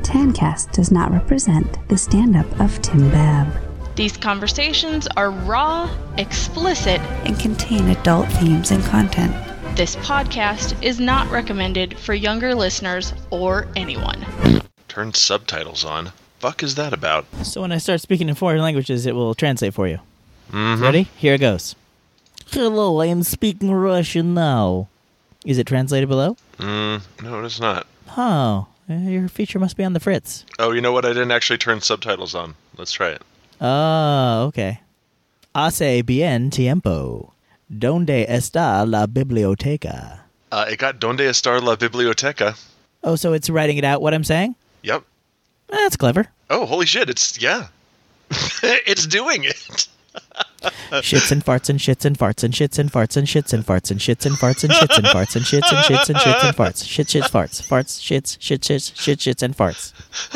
Tancast does not represent the stand-up of Tim Babb. These conversations are raw, explicit, and contain adult themes and content. This podcast is not recommended for younger listeners or anyone. Turn subtitles on. Fuck is that about? So when I start speaking in foreign languages, it will translate for you. Mm-hmm. Ready? Here it goes. Hello, I am speaking Russian now. Is it translated below? No, it is not. Oh, your feature must be on the fritz. Oh, you know what? I didn't actually turn subtitles on. Let's try it. Oh, okay. Hace bien tiempo. ¿Dónde está la biblioteca? It got Donde está la biblioteca. Oh, so it's writing it out what I'm saying? Yep. That's clever. Oh, holy shit. Yeah. It's doing it. Shits and farts and shits and farts and shits and farts and shits and farts and shits and farts and shits and farts and shits and shits and shits and farts. Shit, shits, farts. Farts, shits, shit, shits, shit, shits, and farts.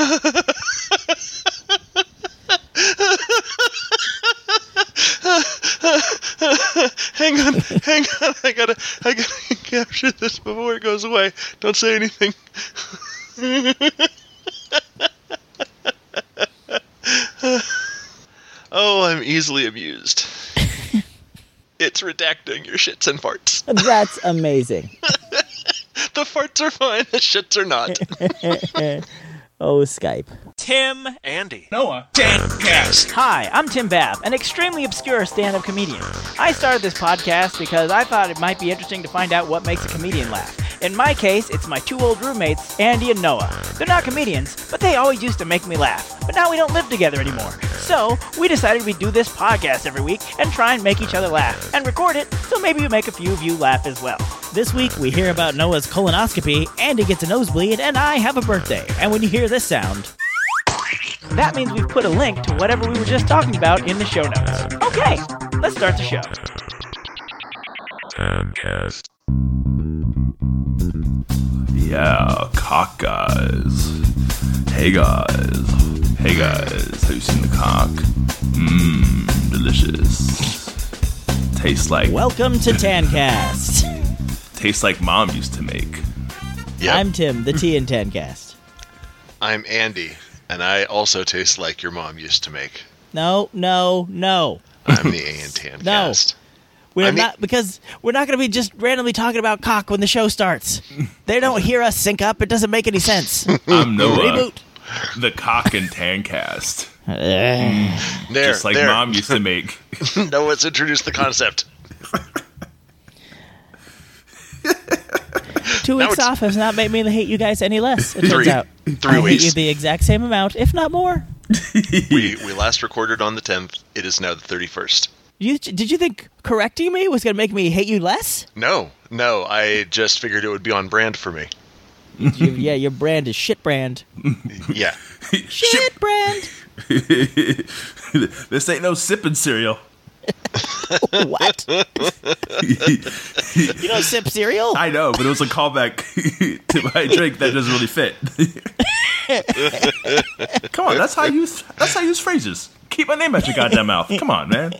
Hang on. I gotta capture this before it goes away. Don't say anything. Oh, I'm easily amused. It's redacting your shits and farts. That's amazing. The farts are fine, the shits are not. Oh, Skype. Tim, Andy, Noah, Tancast. Hi, I'm Tim Babb, an extremely obscure stand-up comedian. I started this podcast because I thought it might be interesting to find out what makes a comedian laugh. In my case, it's my two old roommates, Andy and Noah. They're not comedians, but they always used to make me laugh. But now we don't live together anymore. So, we decided we'd do this podcast every week and try and make each other laugh, and record it, so maybe we make a few of you laugh as well. This week, we hear about Noah's colonoscopy, Andy gets a nosebleed, and I have a birthday. And when you hear this sound... That means we've put a link to whatever we were just talking about in the show notes. Okay, let's start the show. Tancast. Yeah, cock guys. Hey guys, have you seen the cock? Delicious. Tastes like... Welcome to Tancast. Tastes like Mom used to make. Yep. I'm Tim, the T in Tancast. I'm Andy, and I also taste like your mom used to make. No. I'm the A in Tancast. We're not going to be just randomly talking about cock when the show starts. They don't hear us sync up. It doesn't make any sense. I'm Noah, Reboot. the cock and Tancast. There, Just like Mom used to make. Noah's introduced the concept. 2 weeks off has not made me hate you guys any less, it turns out. 3 I weeks. hate you the exact same amount, if not more. We last recorded on the 10th. It is now the 31st. Did you think correcting me was going to make me hate you less? No. I just figured it would be on brand for me. Yeah, your brand is shit brand. Yeah. Shit brand. This ain't no sipping cereal. What? You don't sip cereal? I know, but it was a callback to my drink that doesn't really fit. Come on, that's how I use phrases. Keep my name out your goddamn mouth. Come on, man.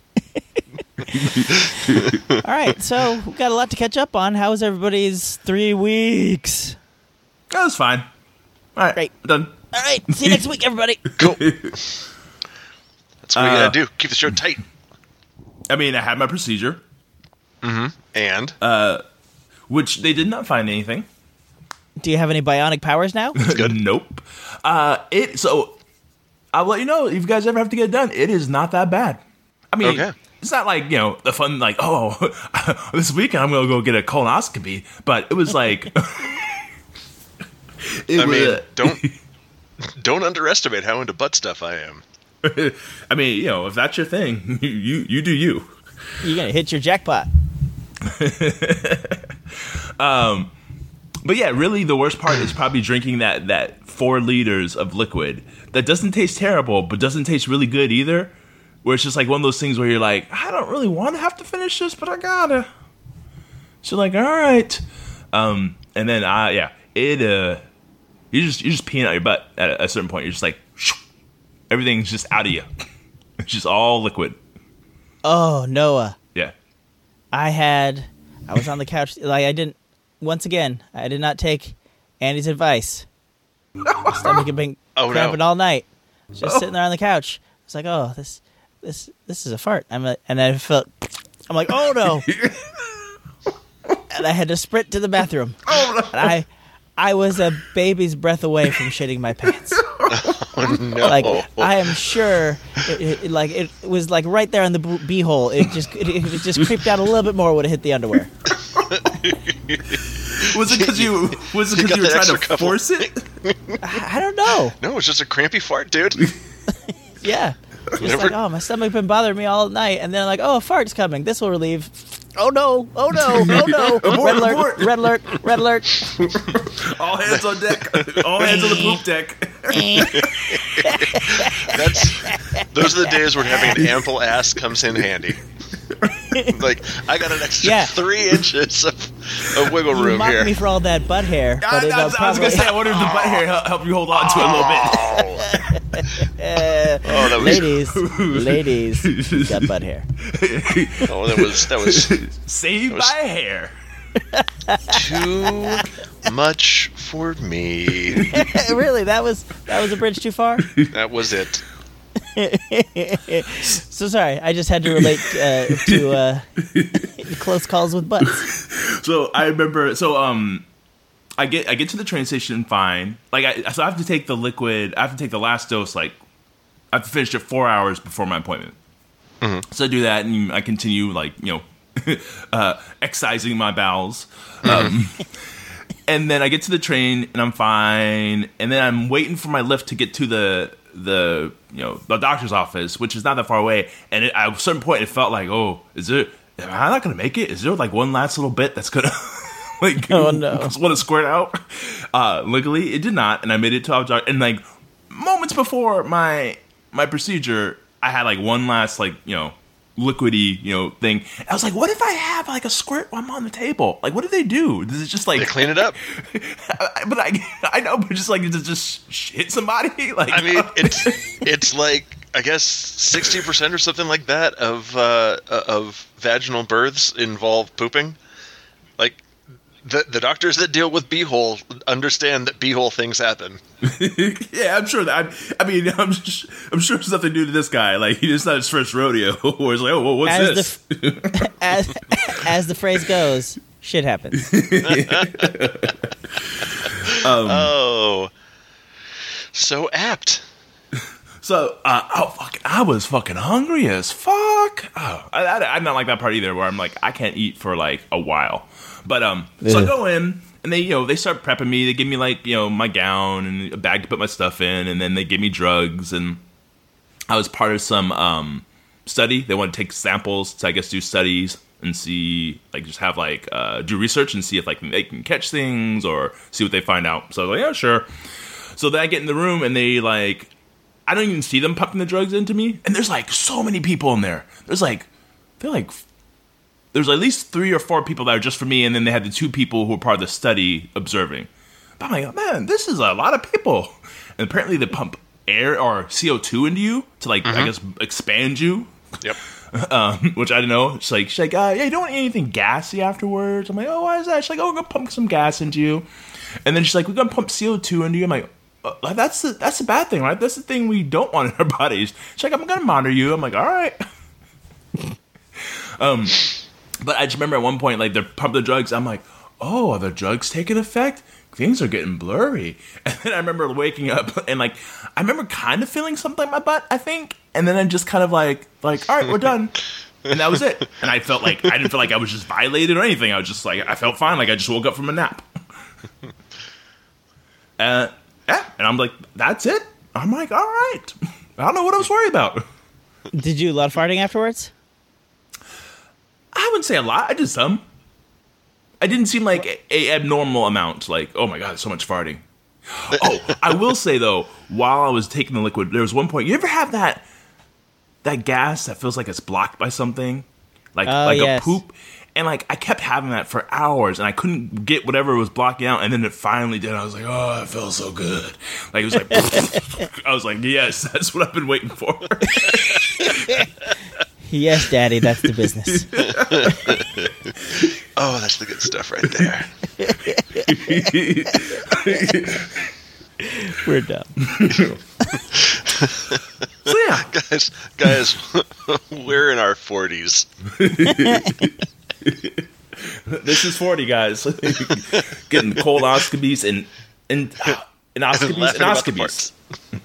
All right, so we've got a lot to catch up on. How was everybody's 3 weeks? That was fine. All right, Great. done. All right, see you next week, everybody. Cool. That's what we gotta do. Keep the show tight. I mean, I had my procedure. And? Which they did not find anything. Do you have any bionic powers now? Good. Nope. So I'll let you know if you guys ever have to get it done. It is not that bad. I mean, Okay. It's not like, the fun, like, oh, this weekend I'm going to go get a colonoscopy. But it was like... don't underestimate how into butt stuff I am. I mean, if that's your thing, you do you. You're going to hit your jackpot. But yeah, really the worst part is probably drinking that 4 liters of liquid that doesn't taste terrible, but doesn't taste really good either. Where it's just like one of those things where you're like, I don't really want to have to finish this, but I gotta. So like, all right. And then you're just peeing out your butt at a certain point. You're just like, everything's just out of you. It's just all liquid. Oh, Noah. Yeah. I was on the couch. I did not take Andy's advice. My stomach had been cramping all night. Just sitting there on the couch. It's like, oh, this is a fart. And I felt, I'm like, oh no. And I had to sprint to the bathroom. Oh no. And I was a baby's breath away from shitting my pants. Oh, no. Like, I am sure it was like right there in the beehole. It just creeped out a little bit more, would have hit the underwear. Was it because you were trying to force it? I don't know. No, it's just a crampy fart, dude. Yeah. Just like, oh, my stomach been bothering me all night, and then like, oh, a fart's coming. This will relieve. Oh no! Oh no! Oh no! Abort, Red alert! abort. Red alert! Red alert! All hands on deck. All hands on the poop deck. Those are the days where having an ample ass comes in handy. Like, I got an extra 3 inches of wiggle room You mocked here. me for all that butt hair, but I was going to say, I wonder if the butt hair helped you hold on to it a little bit. That was ladies, got butt hair. Oh, that was Saved by hair. too much for me. Really, that was a bridge too far. That was it. So sorry, I just had to relate to close calls with butts. So I remember. I get to the train station fine. Like I have to take the liquid. I have to take the last dose. Like I have to finish it 4 hours before my appointment. Mm-hmm. So I do that, and I continue excising my bowels. And then I get to the train, and I'm fine. And then I'm waiting for my lift to get to the doctor's office, which is not that far away. And at a certain point, it felt like, am I not going to make it? Is there like one last little bit that's going to want to squirt out? Luckily, it did not, and I made it to our doctor. And like moments before my procedure, I had like one last liquidy thing. I was like, what if I have like a squirt while I'm on the table? Like, what do they do? Does it just like They clean it up? But I know, but just like, does it just hit somebody? Like, I mean, it's like, I guess 60% or something like that of vaginal births involve pooping. Like the doctors that deal with beehole understand that beehole things happen. Yeah, I'm sure that. I'm sure it's nothing new to this guy. Like, it's not his first rodeo. Where it's like, oh, well, what's this? As the phrase goes, shit happens. So apt. So, I was fucking hungry as fuck. Oh, I'm not like that part either, where I'm like, I can't eat for like a while. But so I go in, and they start prepping me. They give me like my gown and a bag to put my stuff in, and then they give me drugs. And I was part of some study. They want to take samples to, I guess, do studies and see, like, just have like do research and see if like they can catch things or see what they find out. So I was like, yeah, sure. So then I get in the room, and they like, I don't even see them pumping the drugs into me. And there's like so many people in there. There's at least 3 or 4 people that are just for me, and then they had the 2 people who were part of the study observing. But I'm like, oh, man, this is a lot of people. And apparently they pump air or CO2 into you to, like, I guess, expand you. Yep. Which I don't know. She's like, yeah, you don't want anything gassy afterwards. I'm like, oh, why is that? She's like, oh, we're going to pump some gas into you. And then she's like, we're going to pump CO2 into you. I'm like, that's the bad thing, right? That's the thing we don't want in our bodies. She's like, I'm going to monitor you. I'm like, all right. But I just remember at one point, like, they're pumping the drugs. I'm like, oh, are the drugs taking effect? Things are getting blurry. And then I remember waking up, and, like, I remember kind of feeling something in my butt, I think. And then I'm just kind of like, all right, we're done. And that was it. And I didn't feel like I was just violated or anything. I was just like, I felt fine. Like, I just woke up from a nap. Yeah. And I'm like, that's it? I'm like, all right. I don't know what I was worried about. Did you do a lot of farting afterwards? I wouldn't say a lot. I did some. I didn't seem like a abnormal amount. Like, oh my god, so much farting. Oh, I will say though, while I was taking the liquid, there was one point. You ever have that gas that feels like it's blocked by something, like yes. a poop? And like I kept having that for hours, and I couldn't get whatever was blocking out. And then it finally did. I was like, oh, it feels so good. Like it was like, I was like, yes, that's what I've been waiting for. Yes, Daddy, that's the business. Oh, that's the good stuff right there. We're dumb. So yeah, guys, we're in our 40s. This is 40, guys. Getting colonoscopies and oscopies.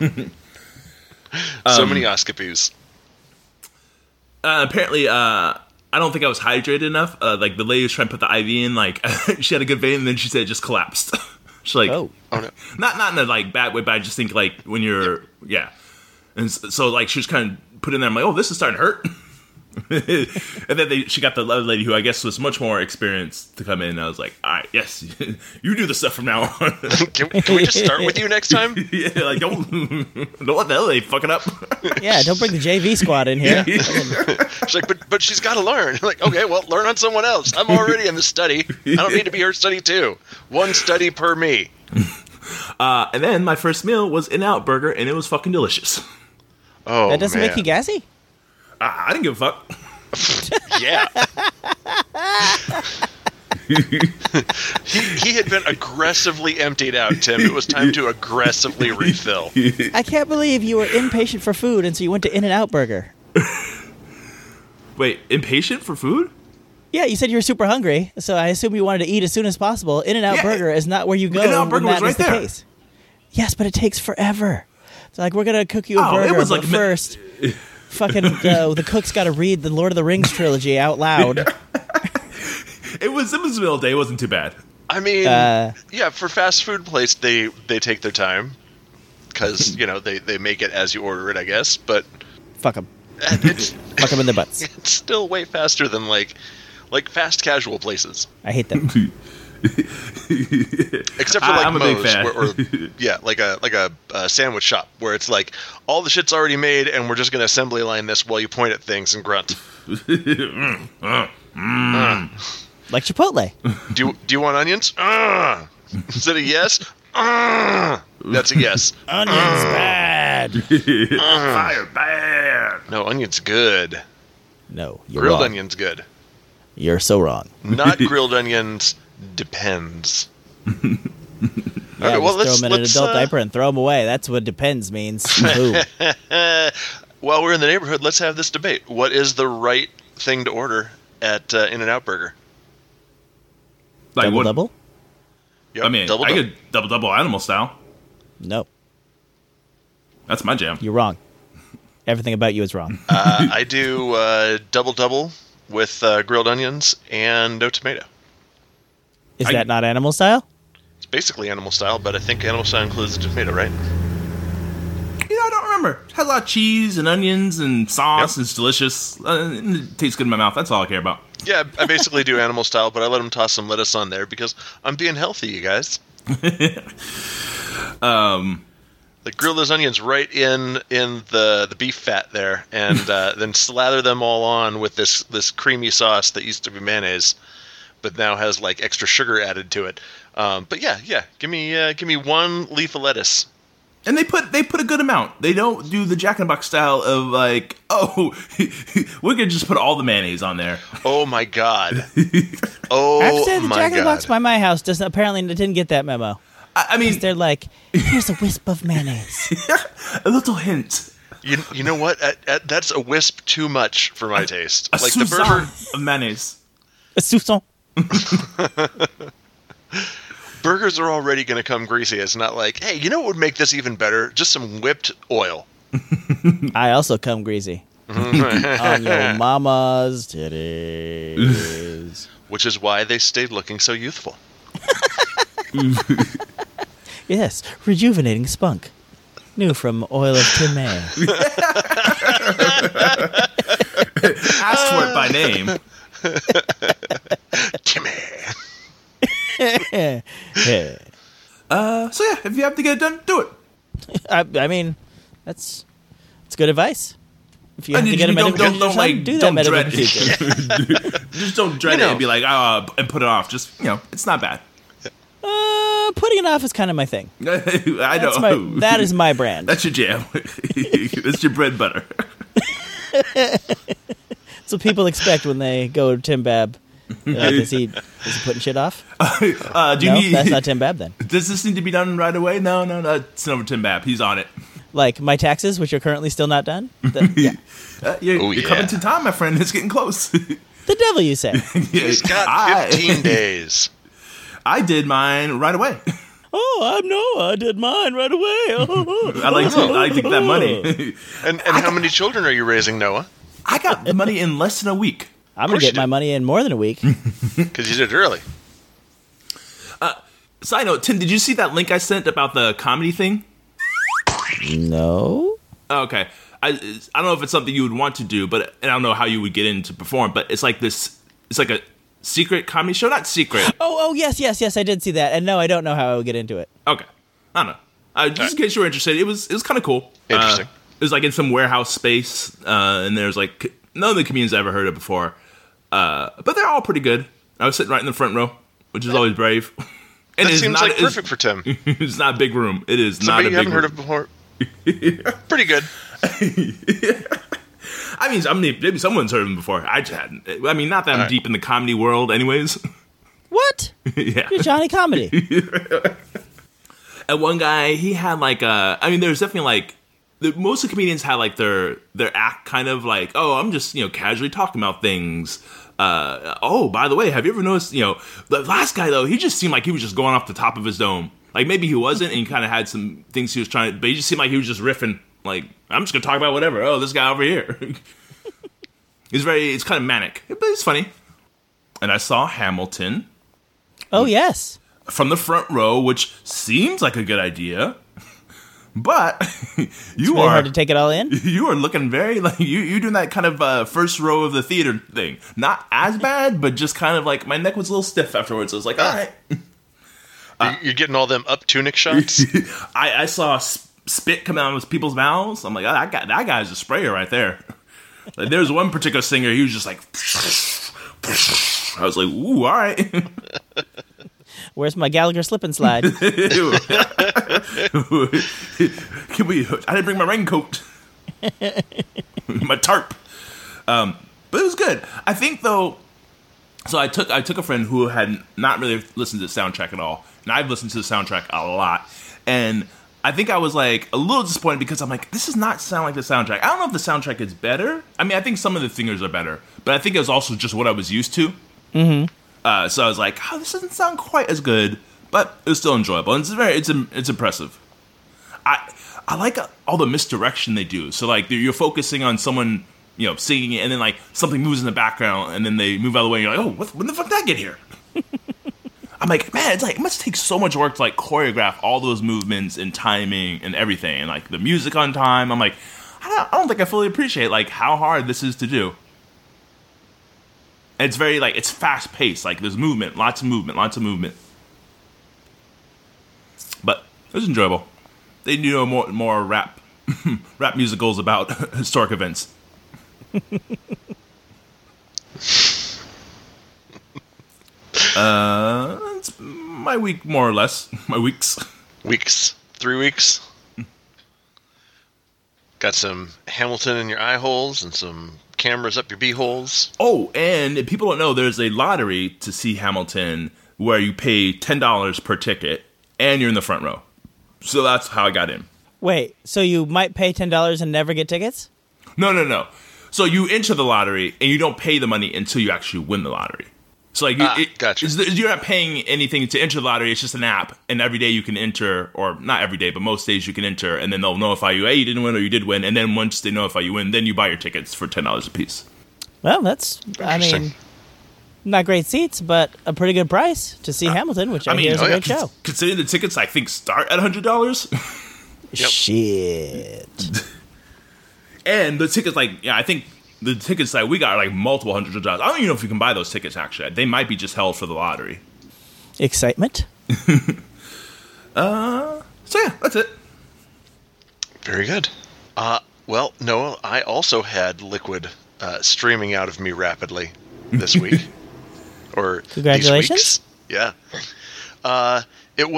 So many oscopies. Apparently, I don't think I was hydrated enough. Like the lady was trying to put the IV in, like she had a good vein, and then she said it just collapsed. She's like, oh no, not in a like bad way, but I just think like when you're and so like she was kind of put in there. I'm like, oh, this is starting to hurt. And then she got the other lady who I guess was much more experienced to come in. And I was like, all right, yes, you do the stuff from now on. Can we just start with you next time? Yeah, like don't let the other lady fuck it up. Yeah, don't bring the JV squad in here. She's like, but she's got to learn. Like, okay, well, learn on someone else. I'm already in the study. I don't need to be her study too. One study per me. And then my first meal was In-N-Out Burger, and it was fucking delicious. Oh, that doesn't man. make you gassy? I didn't give a fuck. Yeah. he had been aggressively emptied out, Tim. It was time to aggressively refill. I can't believe you were impatient for food, and so you went to In-N-Out Burger. Wait, impatient for food? Yeah, you said you were super hungry, so I assume you wanted to eat as soon as possible. In-N-Out Burger is not where you go In-N-Out when Burger that was is the right there. case. Yes, but it takes forever. So, like, we're going to cook you a burger, it was but like first, fucking the cook's got to read the Lord of the Rings trilogy out loud. It was middle of the day. It wasn't too bad. I mean, yeah, for fast food place, they take their time because, they make it as you order it, I guess, but... Fuck them. It's, Fuck them in their butts. It's still way faster than, like fast casual places. I hate them. Except for, like, I'm a big fan. or like a sandwich shop, where it's like, all the shit's already made, and we're just going to assembly line this while you point at things and grunt. Like Chipotle. Do you want onions? Is it a yes? That's a yes. Onions bad. Fire bad. No, onions good. No, you're Grilled wrong. onions good. You're so wrong. Not grilled onions depends. Yeah, just throw them in an adult diaper and throw them away. That's what depends means. Who? While we're in the neighborhood, let's have this debate. What is the right thing to order at In-N-Out Burger? Like Double? Yep, I mean, I could double animal style. Nope. That's my jam. You're wrong. Everything about you is wrong. I do double with grilled onions and no tomato. Is that not animal style? It's basically animal style, but I think animal style includes the tomato, right? I don't remember. It has a lot of cheese and onions and sauce. Yep. It's delicious. It tastes good in my mouth. That's all I care about. Yeah, I basically do animal style, but I let them toss some lettuce on there because I'm being healthy, you guys. Like, grill those onions right in the beef fat there, and then slather them all on with this creamy sauce that used to be mayonnaise, but now has like extra sugar added to it. But yeah, give me one leaf of lettuce. And they put a good amount. They don't do the Jack in the Box style of like, oh, we could just put all the mayonnaise on there. Oh my god. Oh, I have to say, the my Jack in the god. Box by my house didn't get that memo. I mean, they're like, here's a wisp of mayonnaise. A little hint. You know what? That's a wisp too much for my taste. A Like the burger of mayonnaise. A soupçon. Burgers are already going to come greasy. It's not like, hey, you know what would make this even better? Just some whipped oil. I also come greasy. On your mama's titties. Which is why they stayed looking so youthful. Yes, rejuvenating spunk. New from Oil of Tim May. Ask for it by name. Timmy. So yeah, if you have to get it done, do it. I mean, that's good advice. If you have to get a medical don't procedure, like do that don't medical dread procedure. Just don't dread it and be like, and put it off. Just it's not bad. Putting it off is kind of my thing. I know. That is my brand. That's your jam. That's your bread and butter. That's what people expect when they go to Tim Bab Is he putting shit off? Do you need, that's not Tim Babb then. Does this need to be done right away? No, it's over Tim Babb. He's on it. Like my taxes, which are currently still not done? You're coming to time, my friend. It's getting close. The devil, you say? He's got 15 days. I did mine right away. Oh, I'm Noah. I did mine right away. I like to get that money. And how many children are you raising, Noah? I got the money in less than a week. I'm going to get my money in more than a week. Because you did it early. Side note, Tim, did you see that link I sent about the comedy thing? No. Oh, okay. I don't know if it's something you would want to do, but I don't know how you would get in to perform. But it's like this. It's like a secret comedy show. Not secret. Oh, yes. I did see that. And no, I don't know how I would get into it. Okay. I don't know. Just in case you were interested, it was kind of cool. Interesting. It was like in some warehouse space, and there's like none of the comedians I ever heard of before. But they're all pretty good. I was sitting right in the front row, which is always brave. And that seems like perfect for Tim. It's not a big room. It is Somebody not a big room. you haven't heard of before. Pretty good. I mean, maybe someone's heard of him before. I just hadn't. I mean, not that I'm deep in the comedy world, anyways. What? Yeah. You're Johnny Comedy. And one guy, he had like I mean, there's definitely like most of the comedians had like their act kind of like, oh, I'm just casually talking about things. Oh, by the way, have you ever noticed, the last guy, though, he just seemed like he was just going off the top of his dome. Like, maybe he wasn't, and he kind of had some things he was trying to, but he just seemed like he was just riffing. Like, I'm just going to talk about whatever. Oh, this guy over here. It's kind of manic, but it's funny. And I saw Hamilton. Oh, yes. From the front row, which seems like a good idea. But it's really hard to take it all in. You are looking very like you're doing that kind of first row of the theater thing. Not as bad, but just kind of like my neck was a little stiff afterwards. I was like, all right. You're getting all them up tunic shots. I saw spit come out of people's mouths. I'm like, oh, that guy's a sprayer right there. Like, there's one particular singer. He was just like, I was like, ooh, all right. Where's my Gallagher slip and slide? Can we? I didn't bring my raincoat. My tarp. But it was good. I think though. So I took a friend who had not really listened to the soundtrack at all, and I've listened to the soundtrack a lot. And I think I was like a little disappointed because I'm like, this does not sound like the soundtrack. I don't know if the soundtrack is better. I mean, I think some of the singers are better, but I think it was also just what I was used to. Mm-hmm. So I was like, oh, this doesn't sound quite as good, but it was still enjoyable. And it's impressive. I like all the misdirection they do. So like you're focusing on someone, singing it, and then like something moves in the background, and then they move out of the way, and you're like, oh, when the fuck did that get here? I'm like, man, it's like it must take so much work to like choreograph all those movements and timing and everything, and like the music on time. I'm like, I don't think I fully appreciate like how hard this is to do. And it's very, like, it's fast-paced. Like, there's movement, lots of movement. But it was enjoyable. They do more rap musicals about historic events. It's my week, more or less. My weeks. 3 weeks. Got some Hamilton in your eye holes and some cameras up your beeholes. Oh, and people don't know there's a lottery to see Hamilton where you pay $10 per ticket and you're in the front row. So that's how I got in. Wait, so you might pay $10 and never get tickets? No. So you enter the lottery and you don't pay the money until you actually win the lottery. So like, gotcha. You're not paying anything to enter the lottery. It's just an app, and every day you can enter, or not every day, but most days you can enter, and then they'll notify you, hey, you didn't win or you did win, and then once they notify you win, then you buy your tickets for $10 a piece. Well, that's, I mean, not great seats, but a pretty good price to see Hamilton, which I hear is a great show. Considering the tickets, I think, start at $100. Yep. Shit. And the tickets, I think the tickets that we got are like multiple hundreds of dollars. I don't even know if you can buy those tickets, actually. They might be just held for the lottery. Excitement. So yeah, that's it. Very good. Well, Noah, I also had liquid streaming out of me rapidly this week. Or congratulations. These weeks. Yeah. It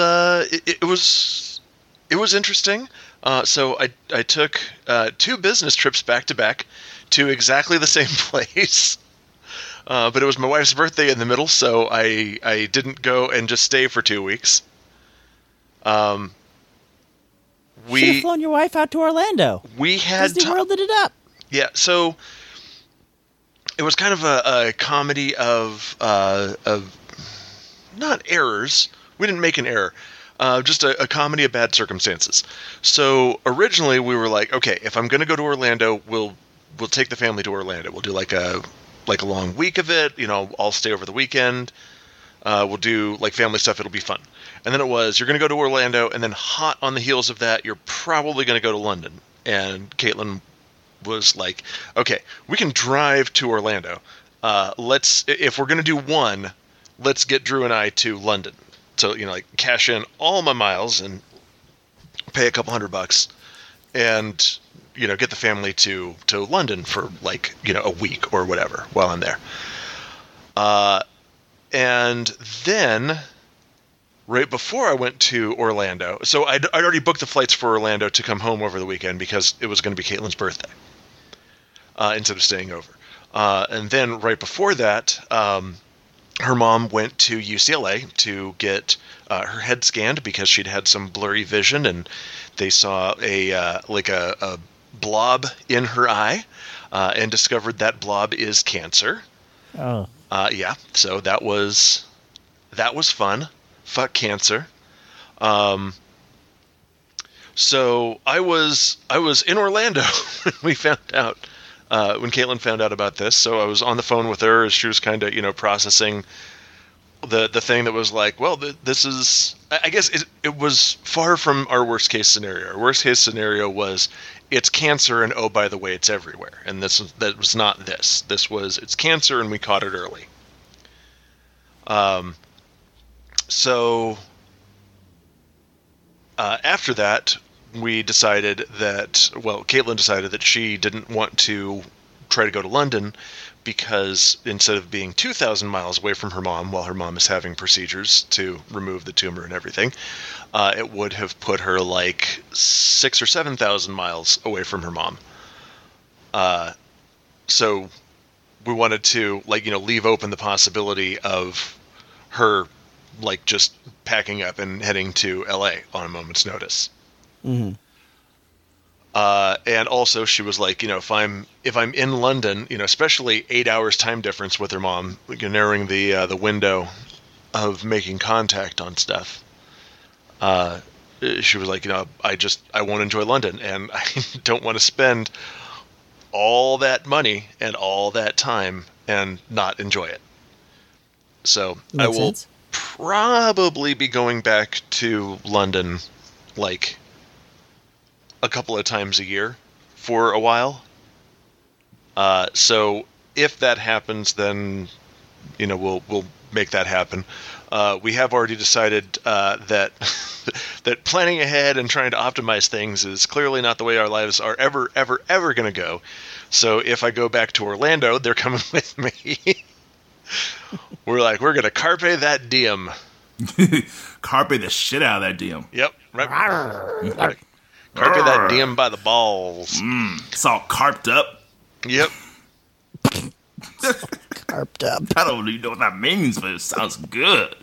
was interesting. So I took 2 business trips back to back to exactly the same place. But it was my wife's birthday in the middle, so I didn't go and just stay for 2 weeks. Should have flown your wife out to Orlando. We had Disney Worlded it up. Yeah, so it was kind of a comedy of not errors. We didn't make an error. Just a comedy of bad circumstances. So originally we were like, okay, if I'm going to go to Orlando, we'll take the family to Orlando. We'll do like a long week of it. I'll stay over the weekend. We'll do like family stuff. It'll be fun. And then it was, you're going to go to Orlando, and then hot on the heels of that, you're probably going to go to London. And Caitlin was like, okay, we can drive to Orlando. If we're going to do one, let's get Drew and I to London. So, cash in all my miles and pay a couple $100 and, get the family to London for a week or whatever while I'm there. And then right before I went to Orlando, so I'd already booked the flights for Orlando to come home over the weekend because it was going to be Caitlin's birthday instead of staying over. And then right before that, her mom went to UCLA to get her head scanned because she'd had some blurry vision, and they saw a blob in her eye and discovered that blob is cancer. Oh. Yeah. So that was fun. Fuck cancer. So I was in Orlando when we found out. When Caitlin found out about this, so I was on the phone with her as she was kind of, processing the thing that was like, well, this is, I guess it was far from our worst case scenario. Our worst case scenario was it's cancer and, oh, by the way, it's everywhere. And that was not this. This was, it's cancer and we caught it early. So after that, we decided that, Caitlin decided that she didn't want to try to go to London because instead of being 2,000 miles away from her mom while her mom is having procedures to remove the tumor and everything, it would have put her like 6,000 or 7,000 miles away from her mom. So we wanted to leave open the possibility of her just packing up and heading to LA on a moment's notice. Mm-hmm. And also she was like, if I'm in London, especially 8 hours time difference with her mom, narrowing the window of making contact on stuff. She was like, I won't enjoy London, and I don't want to spend all that money and all that time and not enjoy it. So Makes I will sense. probably be going back to London a couple of times a year for a while. So if that happens, then we'll make that happen. We have already decided that that planning ahead and trying to optimize things is clearly not the way our lives are ever going to go. So if I go back to Orlando, they're coming with me. We're going to carpe that diem. Carpe the shit out of that diem. Yep. Right. Carpe that diem by the balls. It's all carped up. Yep. Carped up. I don't even know what that means, but it sounds good.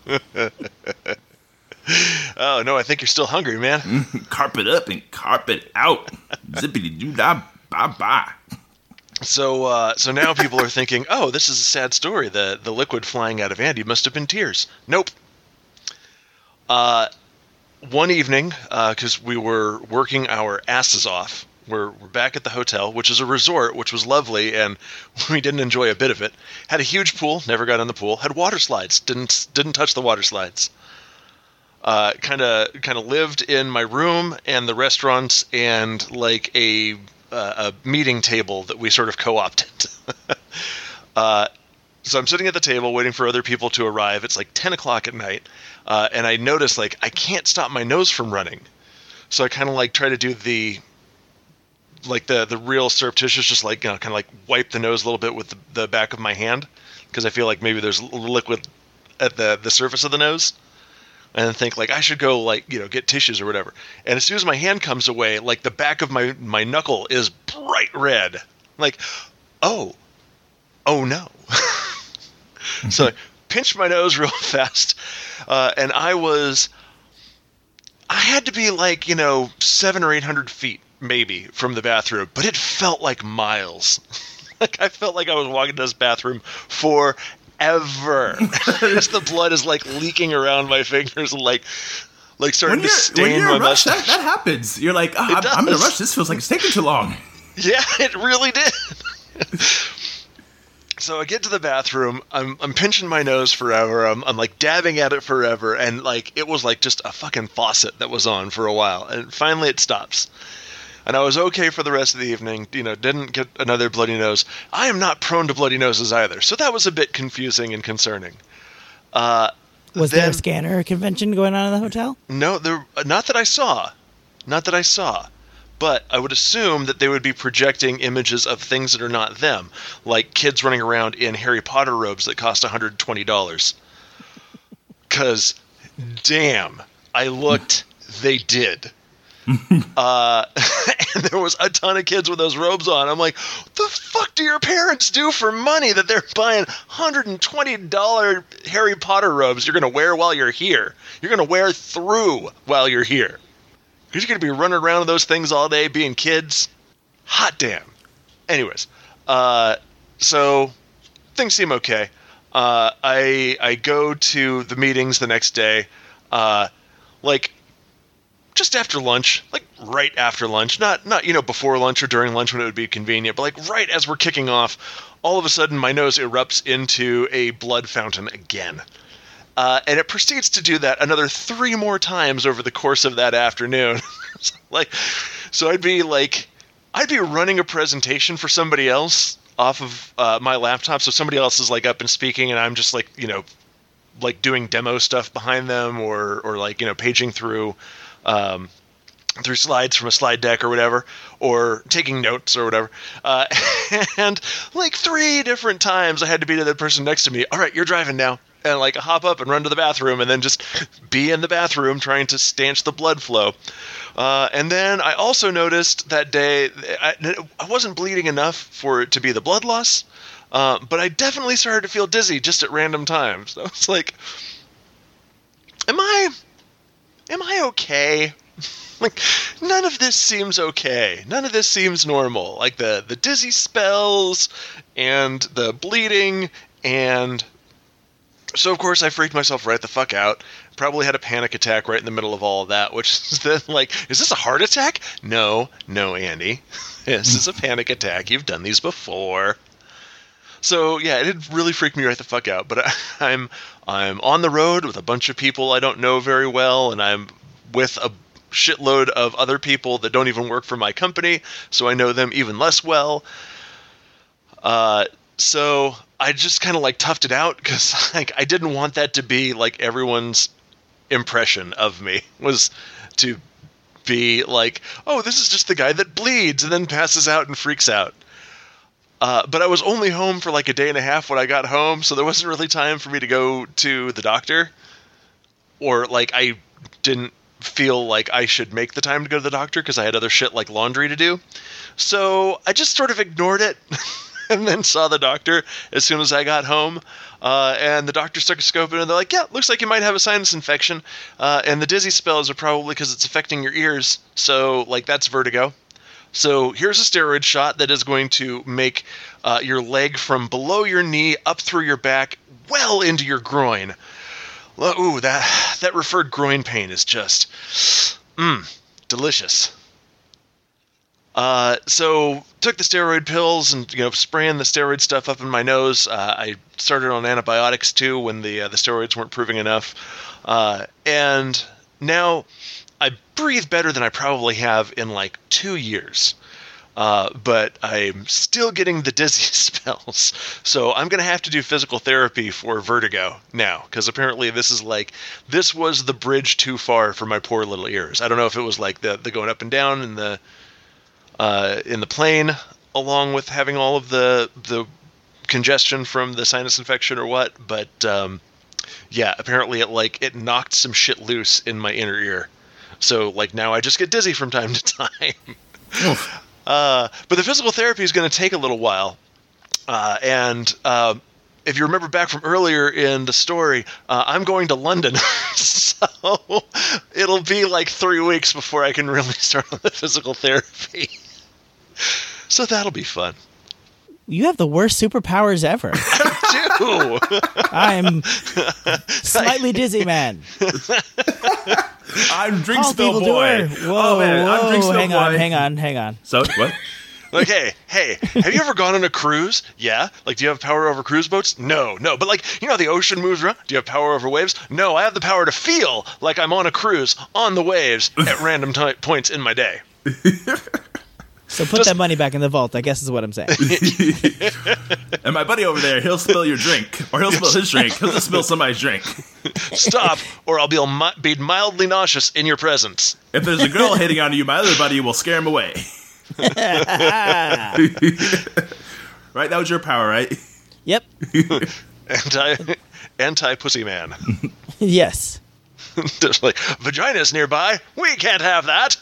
Oh, no, I think you're still hungry, man. Carp it up and carp it out. Zippity-doo-dah, bye-bye. So now people are thinking, oh, this is a sad story. The liquid flying out of Andy must have been tears. Nope. One evening, because we were working our asses off, we're back at the hotel, which is a resort, which was lovely, and we didn't enjoy a bit of it. Had a huge pool, never got in the pool. Had water slides, didn't touch the water slides. Kind of lived in my room and the restaurants and a meeting table that we sort of co-opted. So I'm sitting at the table waiting for other people to arrive. It's 10 o'clock at night. And I notice I can't stop my nose from running. So I kind of try to do the real surreptitious, just kind of wipe the nose a little bit with the back of my hand. Because I feel like maybe there's liquid at the surface of the nose. And then think I should go get tissues or whatever. And as soon as my hand comes away, the back of my knuckle is bright red. Oh, oh no. So I pinched my nose real fast, and I had to be like, 700 or 800 feet maybe from the bathroom, but it felt like miles. Like I felt like I was walking to this bathroom forever. As the blood is like leaking around my fingers and like starting to stain my mustache. That happens. You're like, I'm in a rush. This feels like it's taking too long. Yeah, it really did. So I get to the bathroom. I'm pinching my nose forever. I'm like dabbing at it forever, and like it was like just a fucking faucet that was on for a while, and finally it stops. And I was okay for the rest of the evening. Didn't get another bloody nose. I am not prone to bloody noses either, so that was a bit confusing and concerning. Was there a scanner convention going on in the hotel? No, not that I saw. But I would assume that they would be projecting images of things that are not them, like kids running around in Harry Potter robes that cost $120. Because, damn, I looked, they did. And there was a ton of kids with those robes on. I'm like, what the fuck do your parents do for money that they're buying $120 Harry Potter robes you're going to wear while you're here? You're going to wear through while you're here. Because you're going to be running around with those things all day being kids. Hot damn. Anyways, so things seem okay. I go to the meetings the next day, just after lunch, like right after lunch, not before lunch or during lunch when it would be convenient, but like right as we're kicking off, all of a sudden my nose erupts into a blood fountain again. And it proceeds to do that another 3 more times over the course of that afternoon. So I'd be running a presentation for somebody else off of my laptop. So somebody else is like up and speaking, and I'm just like doing demo stuff behind them, or paging through slides from a slide deck or whatever, or taking notes or whatever. And like 3 different times I had to be to the person next to me. All right, you're driving now. And like hop up and run to the bathroom and then just be in the bathroom trying to stanch the blood flow. And then I also noticed that day I wasn't bleeding enough for it to be the blood loss, but I definitely started to feel dizzy just at random times. So it's like, am I okay? Like, none of this seems okay. None of this seems normal. Like the dizzy spells and the bleeding, and so, of course, I freaked myself right the fuck out. Probably had a panic attack right in the middle of all of that, which is then like, is this a heart attack? No, Andy. This is a panic attack. You've done these before. So, yeah, it did really freak me right the fuck out. But I'm on the road with a bunch of people I don't know very well, and I'm with a shitload of other people that don't even work for my company, so I know them even less well. So I just kind of like toughed it out, because like I didn't want that to be like everyone's impression of me, was to be like, oh, this is just the guy that bleeds and then passes out and freaks out. But I was only home for like a day and a half when I got home, so there wasn't really time for me to go to the doctor, or like I didn't feel like I should make the time to go to the doctor because I had other shit like laundry to do. So I just sort of ignored it. And then saw the doctor as soon as I got home. And the doctor started scoping, and they're like, yeah, looks like you might have a sinus infection. And the dizzy spells are probably because it's affecting your ears. So, like, that's vertigo. So here's a steroid shot that is going to make your leg from below your knee up through your back well into your groin. Ooh, that referred groin pain is just, delicious. So took the steroid pills and, spraying the steroid stuff up in my nose. I started on antibiotics too when the steroids weren't proving enough. And now I breathe better than I probably have in like 2 years. But I'm still getting the dizzy spells. So I'm going to have to do physical therapy for vertigo now, because apparently this was the bridge too far for my poor little ears. I don't know if it was like the going up and down in the plane, along with having all of the congestion from the sinus infection or what, but yeah, apparently it knocked some shit loose in my inner ear. So like now I just get dizzy from time to time. But the physical therapy is going to take a little while. And if you remember back from earlier in the story, I'm going to London, so it'll be like 3 weeks before I can really start on the physical therapy. So that'll be fun. You have the worst superpowers ever. I do. I'm slightly dizzy, man. I'm drink Call spill people boy. to her. Whoa, I'm drink spill boy. hang on. So what? Like, hey, have you ever gone on a cruise? Yeah. Like, do you have power over cruise boats? No. But, like, you know, the ocean moves around. Do you have power over waves? No, I have the power to feel like I'm on a cruise on the waves at random points in my day. So put that money back in the vault, I guess is what I'm saying. And my buddy over there, he'll spill your drink. Or he'll spill his drink. He'll just spill somebody's drink. Stop, or I'll be mildly nauseous in your presence. If there's a girl hitting on you, my other buddy will scare him away. Right? That was your power, right? Yep. Anti-pussy man. Yes. Just like, vagina's nearby. We can't have that.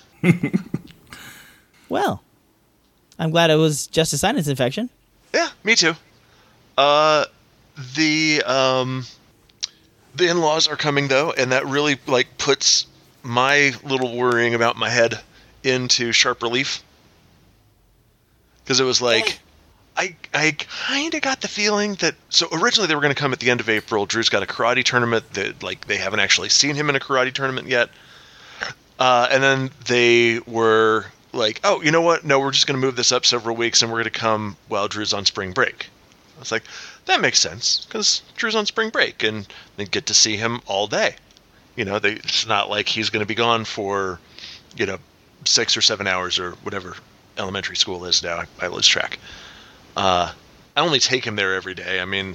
Well, I'm glad it was just a sinus infection. Yeah, me too. The in-laws are coming though, and that really like puts my little worrying about my head into sharp relief. Because it was like, I kind of got the feeling that, so originally they were going to come at the end of April. Drew's got a karate tournament that, like, they haven't actually seen him in a karate tournament yet. And then they were like, oh, you know what? No, we're just going to move this up several weeks and we're going to come while Drew's on spring break. I was like, that makes sense because Drew's on spring break and they get to see him all day. You know, it's not like he's going to be gone for, 6 or 7 hours or whatever elementary school is now. I lose track. I only take him there every day. I mean,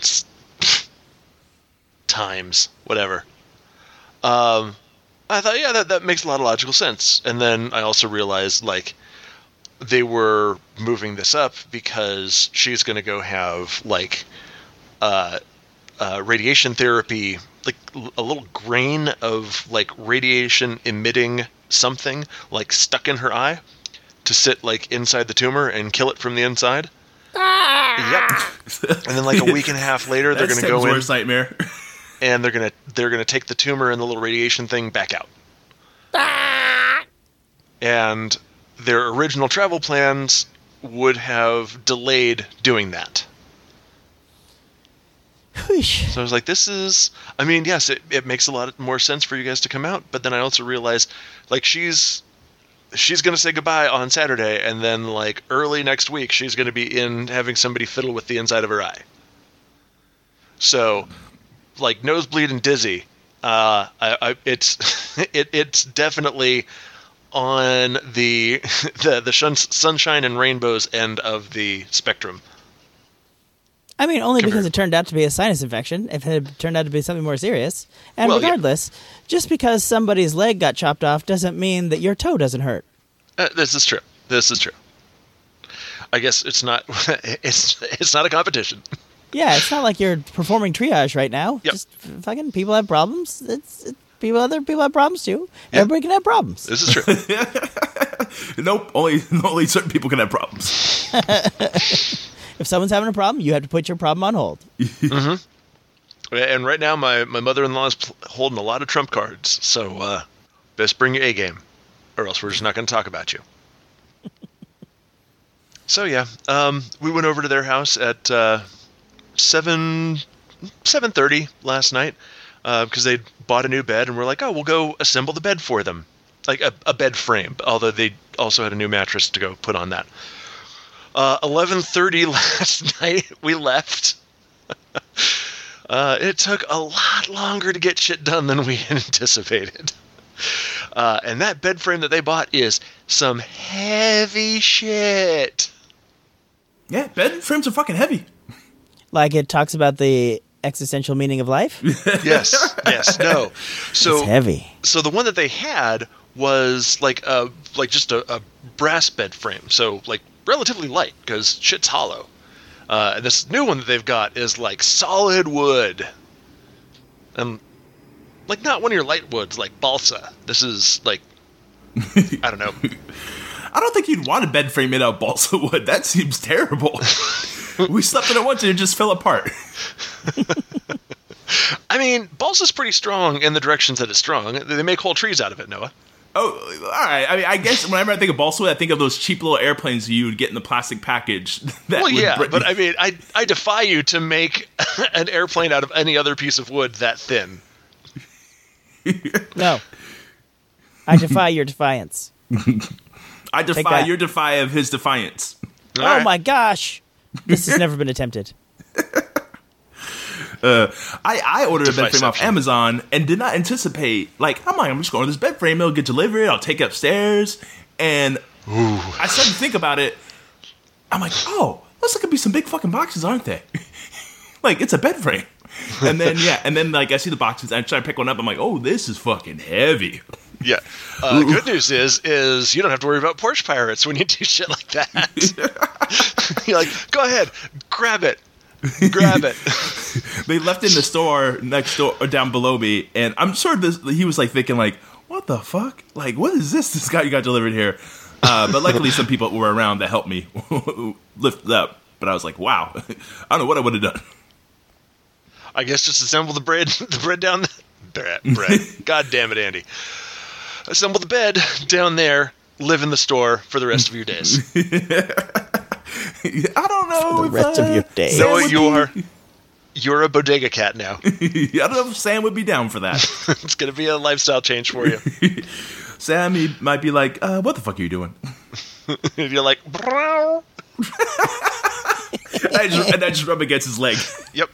times, whatever. I thought, yeah, that makes a lot of logical sense. And then I also realized, like, they were moving this up because she's going to go have, like, radiation therapy, like a little grain of, like, radiation emitting something, like, stuck in her eye to sit, like, inside the tumor and kill it from the inside. Yep. And then, like, a week and a half later, they're going to go in. Worst nightmare. And they're gonna take the tumor and the little radiation thing back out. And their original travel plans would have delayed doing that. So I was like, this is... I mean, yes, it makes a lot more sense for you guys to come out, but then I also realized, like, she's going to say goodbye on Saturday, and then, like, early next week, she's going to be in having somebody fiddle with the inside of her eye. So, like, nosebleed and dizzy, it's definitely on the sunshine and rainbows end of the spectrum. I mean, only because it turned out to be a sinus infection. If it had turned out to be something more serious. And regardless, just because somebody's leg got chopped off doesn't mean that your toe doesn't hurt. This is true. I guess it's not it's not a competition. Yeah, it's not like you're performing triage right now. Yep. Just fucking people have problems. Other people have problems too. Yeah. Everybody can have problems. This is true. Nope. Only certain people can have problems. If someone's having a problem, you have to put your problem on hold. Mm-hmm. And right now, my mother-in-law is holding a lot of trump cards. So best bring your A game, or else we're just not going to talk about you. So yeah, we went over to their house at 7:30 last night because they bought a new bed, and we're like, oh, we'll go assemble the bed for them, like a bed frame. Although they also had a new mattress to go put on that. 11:30 last night, we left. It took a lot longer to get shit done than we had anticipated. And that bed frame that they bought is some heavy shit. Yeah, bed frames are fucking heavy. Like it talks about the existential meaning of life? Yes, no. So it's heavy. So the one that they had was like just a brass bed frame. So like relatively light because shit's hollow. And this new one that they've got is like solid wood. And like not one of your light woods like balsa. This is like, I don't know. I don't think you'd want a bed frame made out of balsa wood. That seems terrible. We slept in it once and it just fell apart. I mean, balsa is pretty strong in the directions that it's strong. They make whole trees out of it, Noah. Oh, all right. I mean, I guess whenever I think of balsa wood, I think of those cheap little airplanes you would get in the plastic package. Well, yeah, but I mean, I defy you to make an airplane out of any other piece of wood that thin. No. I defy your defiance. I defy your defy of his defiance. Oh my gosh. This has never been attempted. I ordered a bed frame off Amazon and did not anticipate, I'm just going to this bed frame, it'll get delivered, I'll take it upstairs, and I started to think about it. I'm like, oh, those could be some big fucking boxes, aren't they? It's a bed frame. And then, I see the boxes, and I try to pick one up, I'm like, oh, this is fucking heavy. Yeah. Good news is you don't have to worry about porch pirates when you do shit like that. You're like, go ahead, grab it. They left in the store next door or down below me, and I'm sure he was thinking what the fuck? What is this guy you got delivered here? But luckily some people were around that helped me lift it up. But I was like, wow, I don't know what I would have done. I guess just assemble the bread down there. Bread. God damn it, Andy. Assemble the bed down there, live in the store for the rest of your days. I don't know. For the rest of your days. No, you're a bodega cat now. I don't know if Sam would be down for that. It's going to be a lifestyle change for you. Sam, he might be like, what the fuck are you doing? If you're like, Brow. and I just rub against his leg. Yep.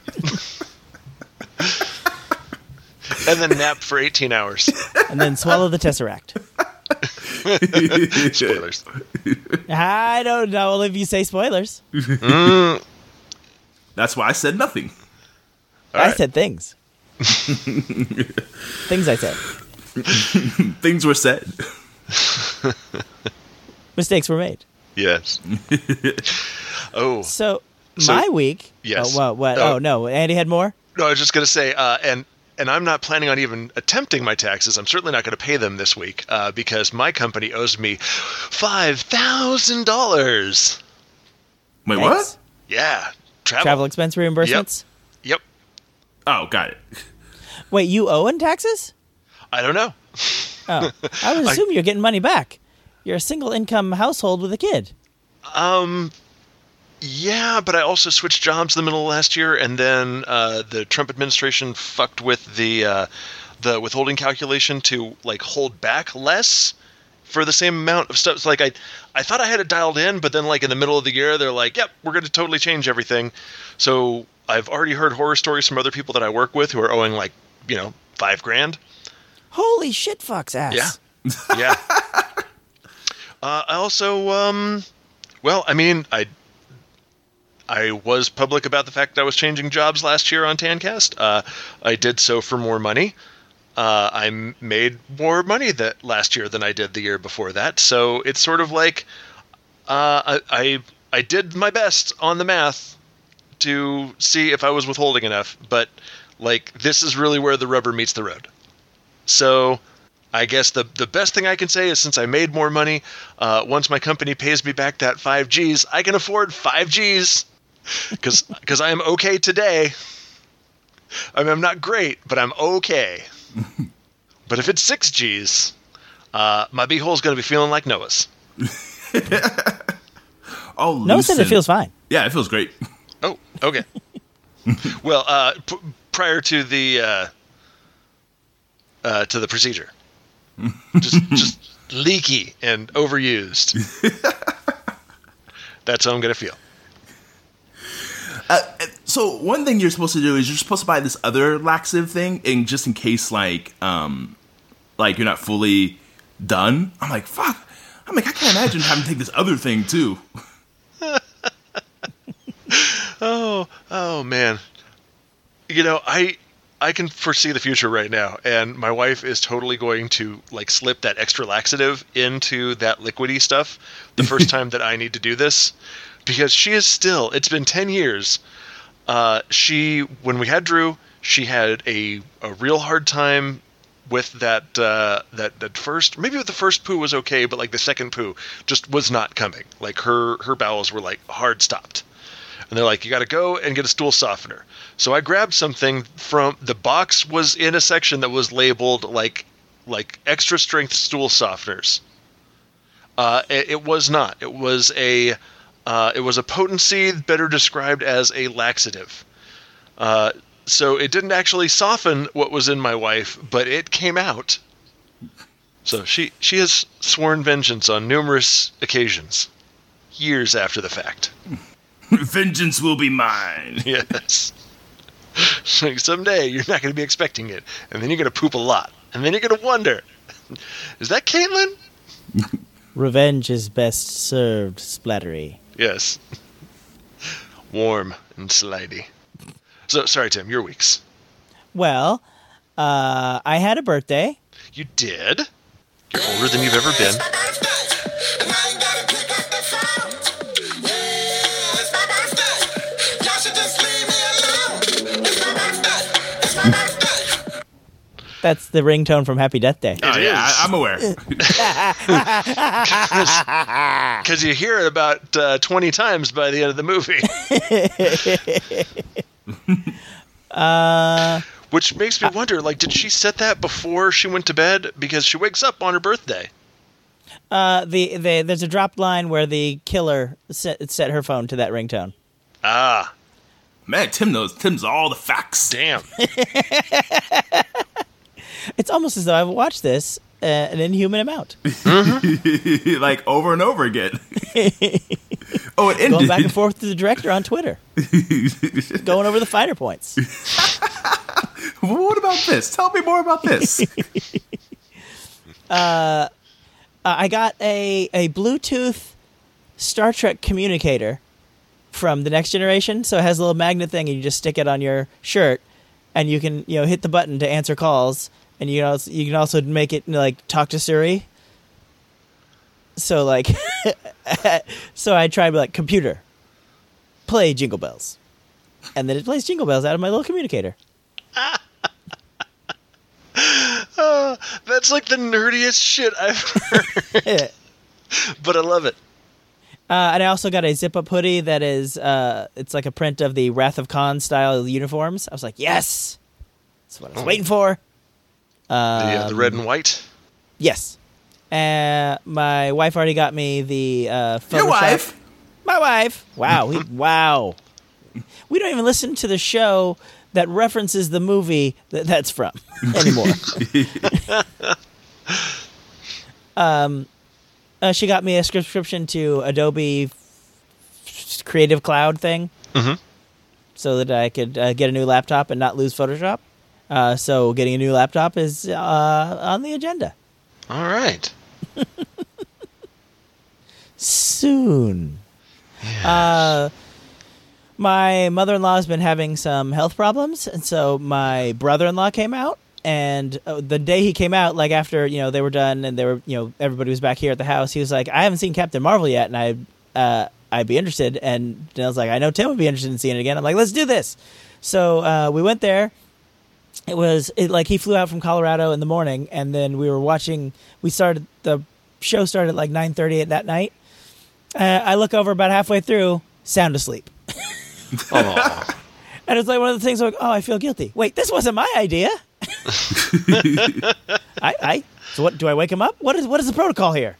And then nap for 18 hours. And then swallow the Tesseract. Spoilers. I don't know if you say spoilers. That's why I said nothing. I said things. Things I said. Things were said. Mistakes were made. Yes. So my week. Yes. Oh, what? Oh no, Andy had more. No, I was just going to say, and I'm not planning on even attempting my taxes. I'm certainly not going to pay them this week because my company owes me $5,000. Wait, what? Yeah, travel expense reimbursements. Yep. Oh, got it. Wait, you owe in taxes? I don't know. Oh, I would assume you're getting money back. You're a single income household with a kid. Yeah, but I also switched jobs in the middle of last year, and then the Trump administration fucked with the withholding calculation to hold back less for the same amount of stuff. It's I thought I had it dialed in, but then in the middle of the year, they're like, "Yep, we're going to totally change everything." So I've already heard horror stories from other people that I work with who are owing $5,000. Holy shit, fuck's ass. Yeah. I also, I was public about the fact that I was changing jobs last year on Tancast. I did so for more money. I made more money last year than I did the year before that. So it's sort of I did my best on the math to see if I was withholding enough. But this is really where the rubber meets the road. So I guess the best thing I can say is since I made more money, once my company pays me back that 5 Gs, I can afford 5 Gs. Because I am okay today. I mean, I'm not great, but I'm okay. But if it's 6 Gs, my beehole's going to be feeling like Noah's. Noah said it feels fine. Yeah, it feels great. Oh, okay. Well, prior to the procedure, just leaky and overused. That's how I'm going to feel. So one thing you're supposed to do is you're supposed to buy this other laxative thing, and just in case you're not fully done. I'm like, fuck. I can't imagine having to take this other thing too. Oh man. I can foresee the future right now, and my wife is totally going to slip that extra laxative into that liquidy stuff the first time that I need to do this. Because she is still, it's been 10 years. When we had Drew, she had a real hard time with that first, maybe with the first poo was okay, but the second poo just was not coming. Her bowels were hard stopped. And they're like, you got to go and get a stool softener. So I grabbed something from the box was in a section that was labeled like extra strength stool softeners. It was not. It was a potency better described as a laxative. So it didn't actually soften what was in my wife, but it came out. So she has sworn vengeance on numerous occasions, years after the fact. Vengeance will be mine. Yes. So someday you're not going to be expecting it, and then you're going to poop a lot, and then you're going to wonder, is that Caitlin? Revenge is best served splattery. Yes. Warm and slidey. So, sorry, Tim, your weeks. Well, I had a birthday. You did? You're older than you've ever been. That's the ringtone from Happy Death Day. Oh, yeah, I'm aware. Because you hear it about 20 times by the end of the movie. Which makes me wonder, like, did she set that before she went to bed? Because she wakes up on her birthday. There's a dropped line where the killer set her phone to that ringtone. Ah. Man, Tim's all the facts. Damn. It's almost as though I've watched this an inhuman amount. Mm-hmm. Like, over and over again. Oh, it ended. Going back and forth to the director on Twitter. Going over the finer points. What about this? Tell me more about this. I got a Bluetooth Star Trek communicator from the Next Generation. So it has a little magnet thing, and you just stick it on your shirt, and you can hit the button to answer calls, and you can also make it like talk to Siri. So like, so I tried like computer, play Jingle Bells, and then it plays Jingle Bells out of my little communicator. That's like the nerdiest shit I've heard. But I love it. And I also got a zip-up hoodie that is, it's like a print of the Wrath of Khan style uniforms. I was like, yes! That's what I was waiting for. The red and white? Yes. My wife already got me the Photoshop. Your wife? My wife! Wow. Wow. We don't even listen to the show that references the movie that's from anymore. She got me a subscription to Adobe Creative Cloud thing, so that I could get a new laptop and not lose Photoshop. So getting a new laptop is on the agenda. All right. Soon. Yes. My mother-in-law has been having some health problems, and so my brother-in-law came out. And the day he came out, like after they were done and they were everybody was back here at the house, he was like, "I haven't seen Captain Marvel yet, and I'd be interested." And I was like, "I know Tim would be interested in seeing it again." I'm like, "Let's do this." So we went there. Like he flew out from Colorado in the morning, and then we were watching. The show started at like 9:30 that night. I look over about halfway through, sound asleep. Oh. And it's like one of the things like, oh, I feel guilty. Wait, this wasn't my idea. So what? Do I wake him up? What is the protocol here?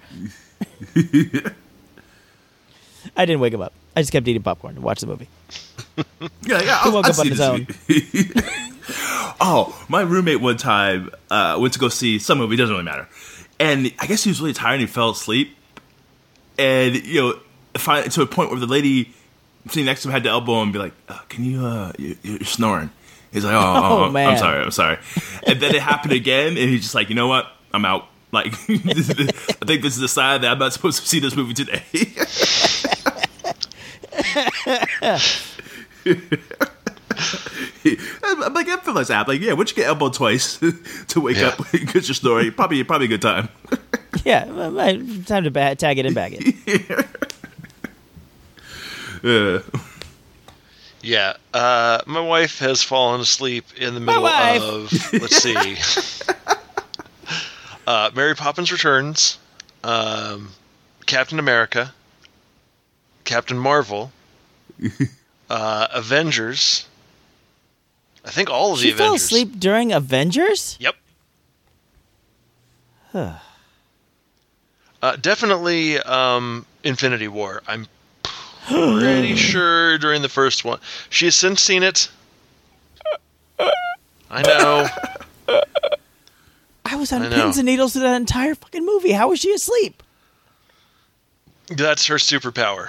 I didn't wake him up. I just kept eating popcorn and watched the movie. Yeah. He woke up on his own. Oh, my roommate one time went to go see some movie. Doesn't really matter. And I guess he was really tired and he fell asleep. And finally, to a point where the lady sitting next to him had to elbow him and be like, "Can you? You're snoring." He's like, oh man. I'm sorry. And then it happened again, and he's just like, you know what? I'm out. Like, I think this is a sign that I'm not supposed to see this movie today. I'm like, I feel like that. Like, yeah, once you get elbowed twice to wake up because you're snoring, probably a good time. Yeah, time to tag it and bag it. Yeah, my wife has fallen asleep in the middle of, let's see, Mary Poppins Returns, Captain America, Captain Marvel, Avengers. I think all of the She Avengers. fell asleep during Avengers? Yep. Definitely Infinity War. I'm pretty sure during the first one. She has since seen it. I know. I was on pins and needles through that entire fucking movie. How was she asleep? That's her superpower.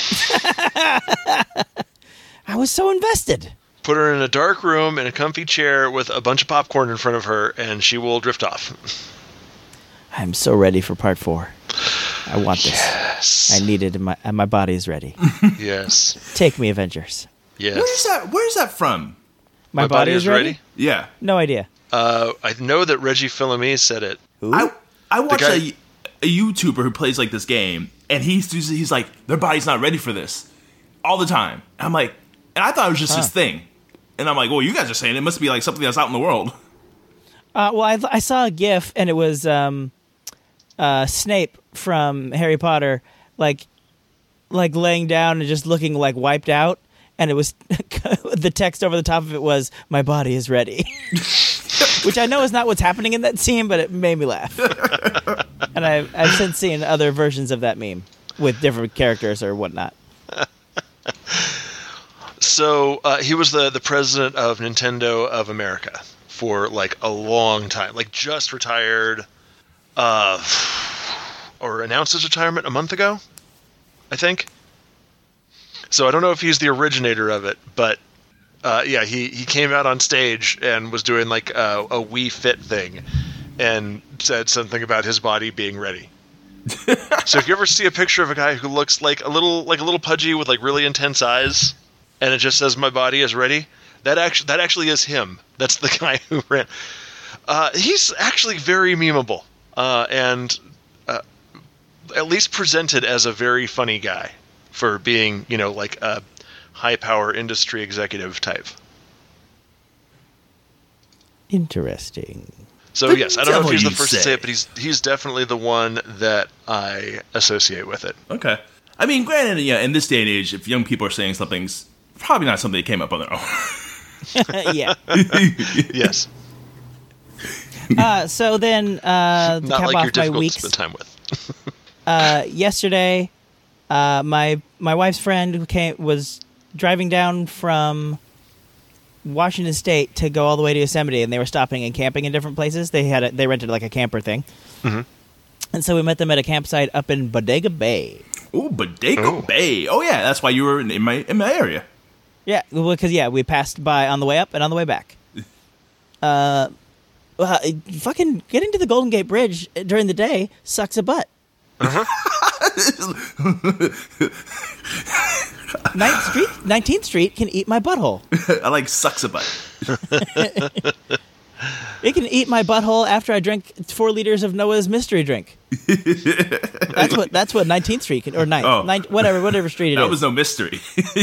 I was so invested. Put her in a dark room in a comfy chair with a bunch of popcorn in front of her, and she will drift off. I'm so ready for part 4. I want this. Yes. I need it, and my body is ready. Yes. Take me, Avengers. Yes. Where's that from? My body is ready? Yeah. No idea. I know that Reggie Fils-Aimé said it. I watched guy- a YouTuber who plays like this game, and he's like, their body's not ready for this all the time. And I'm like, and I thought it was just his thing. And I'm like, well, you guys are saying it must be like something that's out in the world. Well, I saw a GIF, and it was Snape from Harry Potter, like laying down and just looking like wiped out, and it was the text over the top of it was "My body is ready," which I know is not what's happening in that scene, but it made me laugh. And I've since seen other versions of that meme with different characters or whatnot. So he was the president of Nintendo of America for like a long time, like just retired, or announced his retirement a month ago, I think. So I don't know if he's the originator of it, but yeah, he came out on stage and was doing like a Wii Fit thing, and said something about his body being ready. So if you ever see a picture of a guy who looks like a little pudgy with like really intense eyes, and it just says "My body is ready," that actually is him. That's the guy who ran. He's actually very memeable, and at least presented as a very funny guy for being, like a high power industry executive type. Interesting. So yes, I don't know if he's the first to say it, but he's definitely the one that I associate with it. Okay. I mean, granted, yeah, in this day and age, if young people are saying something's probably not something they came up on their own. Yeah. Yes. So then, Not to cap like you're off my difficult weeks, to spend time with. yesterday, my wife's friend was driving down from Washington State to go all the way to Yosemite, and they were stopping and camping in different places. They rented like a camper thing, and so we met them at a campsite up in Bodega Bay. Ooh, Bodega Bay. Oh yeah, that's why you were in my area. Yeah, well, because we passed by on the way up and on the way back. Fucking getting to the Golden Gate Bridge during the day sucks a butt. 19th Street can eat my butthole. I like sucks a butt. It can eat my butthole after I drink 4 liters of Noah's mystery drink. That's what 19th Street can, or 9th, whatever street it is. That was no mystery.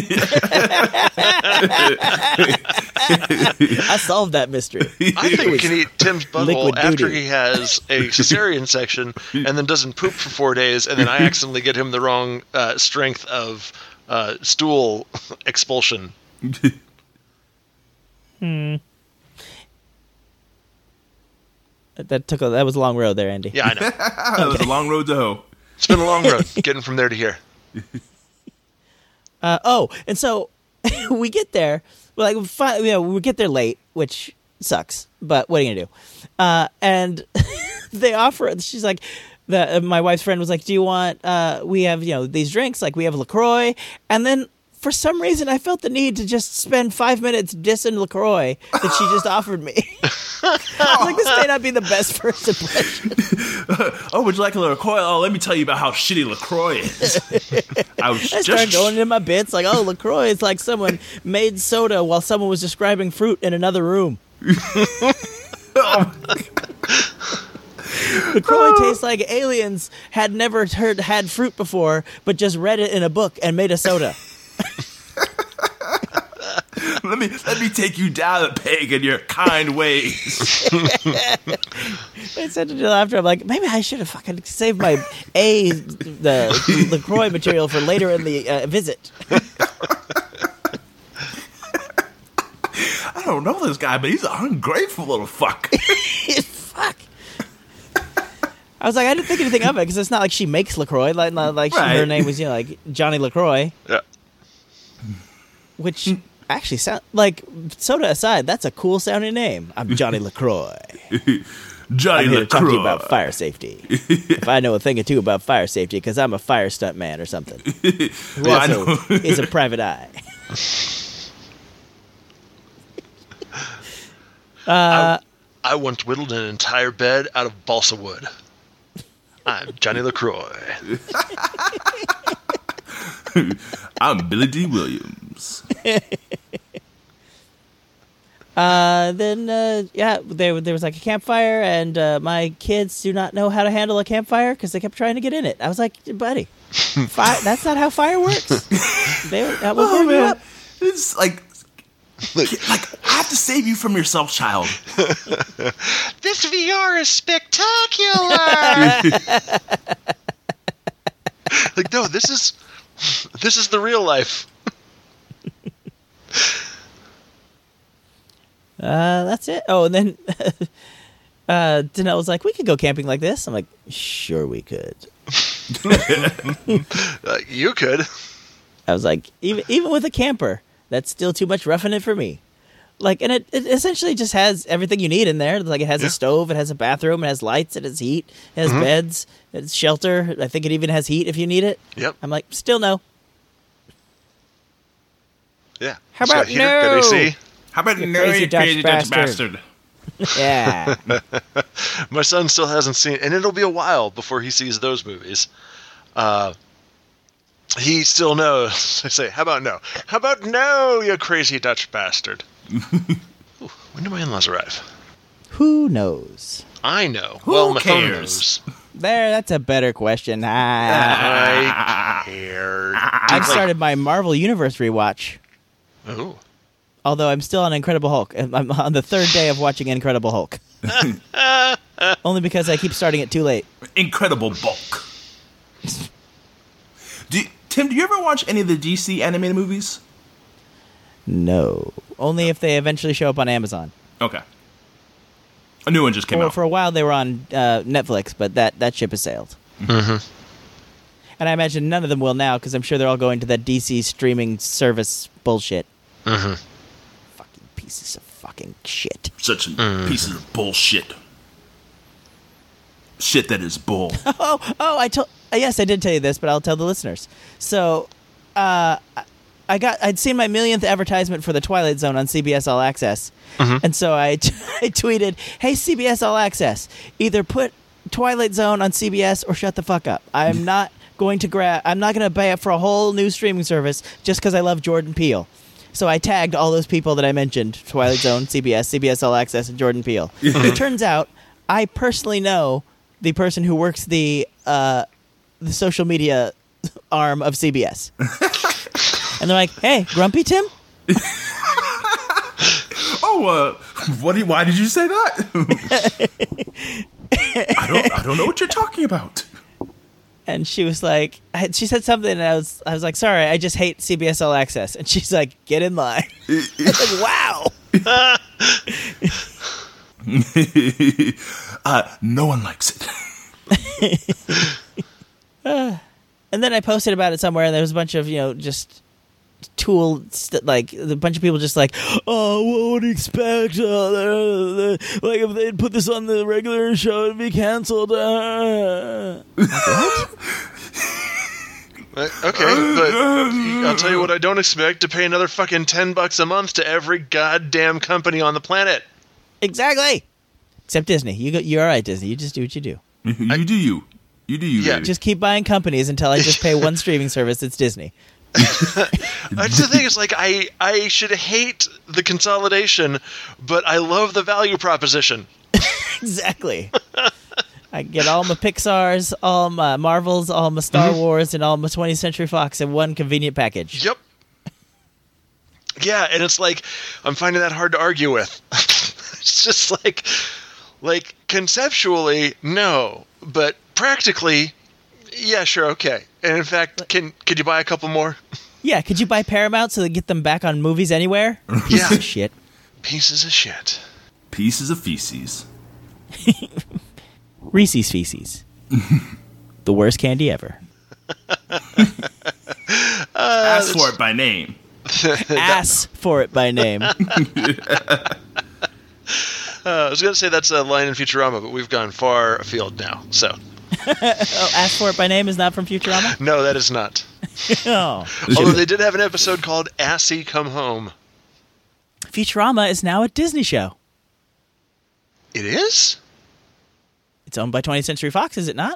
I solved that mystery. I think we can eat Tim's butthole liquid after doo-doo. he has a cesarean section and then doesn't poop for 4 days, and then I accidentally get him the wrong strength of stool expulsion. That was a long road there, Andy. Yeah, I know. That was a long road to hoe. It's been a long road getting from there to here. And so we get there. We get there late, which sucks. But what are you gonna do? And they offer. She's like, my wife's friend was like, "Do you want? We have these drinks. Like we have LaCroix." And then for some reason, I felt the need to just spend 5 minutes dissing LaCroix that she just offered me. I was like, this may not be the best first impression. Oh, would you like a LaCroix? Oh, let me tell you about how shitty LaCroix is. I started going into my bits like, oh, LaCroix is like someone made soda while someone was describing fruit in another room. LaCroix tastes like aliens had never had fruit before, but just read it in a book and made a soda. Let me take you down a peg in your kind ways. I said to Jill after, I'm like, maybe I should have fucking saved the LaCroix material for later in the visit. don't know this guy, but he's an ungrateful little fuck. Fuck. I was like, I didn't think anything of it because it's not like she makes LaCroix. Like her name was, like Johnny LaCroix. Yeah. Which actually sound like, soda aside, that's a cool sounding name. I'm Johnny LaCroix. Johnny I'm here to talk to you LaCroix. about fire safety. If I know a thing or two about fire safety, because I'm a fire stunt man or something. Who I also know. is a private eye. I once whittled an entire bed out of balsa wood. I'm Johnny LaCroix. I'm Billy D. Williams. Then there was like a campfire, and my kids do not know how to handle a campfire because they kept trying to get in it. I was like, buddy, that's not how fire works. That will burn you up. It's like I have to save you from yourself, child. This VR is spectacular. Like, no, this is the real life. That's it. Oh, and then Danelle was like, we could go camping like this. I'm like, sure we could. You could. I was like, even with a camper, that's still too much roughing it for me. Like, and it essentially just has everything you need in there. Like, it has a stove, it has a bathroom, it has lights, it has heat, it has beds, it's shelter. I think it even has heat if you need it. Yep. I'm like, still no. Yeah. How It's got about heater, no? got AC. How about You no, crazy you Dutch crazy Dutch bastard. bastard? Yeah. My son still hasn't seen, and it'll be a while before he sees those movies. He still knows. I say, how about no? How about no, you crazy Dutch bastard? Ooh, when do my in-laws arrive? Who knows? I know. Who well, my phone cares? knows. That's a better question. I care. I've started my Marvel Universe rewatch. Oh. Although I'm still on Incredible Hulk. I'm on the third day of watching Incredible Hulk. Only because I keep starting it too late. Incredible bulk. Tim, do you ever watch any of the DC animated movies? No. Only if they eventually show up on Amazon. Okay. A new one just came out. For a while they were on Netflix, but that ship has sailed. Mm-hmm. And I imagine none of them will now, because I'm sure they're all going to that DC streaming service bullshit. Mm-hmm. Fucking pieces of fucking shit. Such pieces of bullshit. Shit that is bull. Yes, I did tell you this, but I'll tell the listeners. So, I'd seen my millionth advertisement for the Twilight Zone on CBS All Access, and so I tweeted, "Hey CBS All Access, either put Twilight Zone on CBS or shut the fuck up. I'm not going to I'm not going to pay up for a whole new streaming service just because I love Jordan Peele." So I tagged all those people that I mentioned: Twilight Zone, CBS All Access, and Jordan Peele. It turns out I personally know the person who works the social media arm of CBS. And they're like, "Hey, Grumpy Tim?" Why did you say that? I don't know what you're talking about. And she was like, she said something, and I was like, "Sorry, I just hate CBS All Access." And she's like, "Get in line." I was like, "Wow." No one likes it. And then I posted about it somewhere, and there was a bunch of, just like a bunch of people just like, "Oh, what would you expect? Like if they'd put this on the regular show, it'd be canceled." What? Okay, but I'll tell you what I don't expect: to pay another fucking $10 a month to every goddamn company on the planet. Exactly. Except Disney. You're all right, Disney. You just do what you do. You do you. You do you, Yeah. baby. Just keep buying companies until I just pay one streaming service. It's Disney. That's the thing. Is like I should hate the consolidation, but I love the value proposition. Exactly. I get all my Pixars, all my Marvels, all my Star Wars, and all my 20th Century Fox in one convenient package. Yep. Yeah, and it's like I'm finding that hard to argue with. It's just like conceptually, no, but practically, yeah, sure, okay. And in fact, could you buy a couple more? Yeah, could you buy Paramount so they get them back on Movies Anywhere? Yeah. Shit. Pieces of shit. Pieces of feces. Reese's Feces. The worst candy ever. Ask for it by name. Ask for it by name. I was going to say that's a line in Futurama, but we've gone far afield now. So, Ask for it by name is not from Futurama? no, that is not. Oh. Although they did have an episode called Assy Come Home. Futurama is now a Disney show. It is? It's owned by 20th Century Fox, is it not?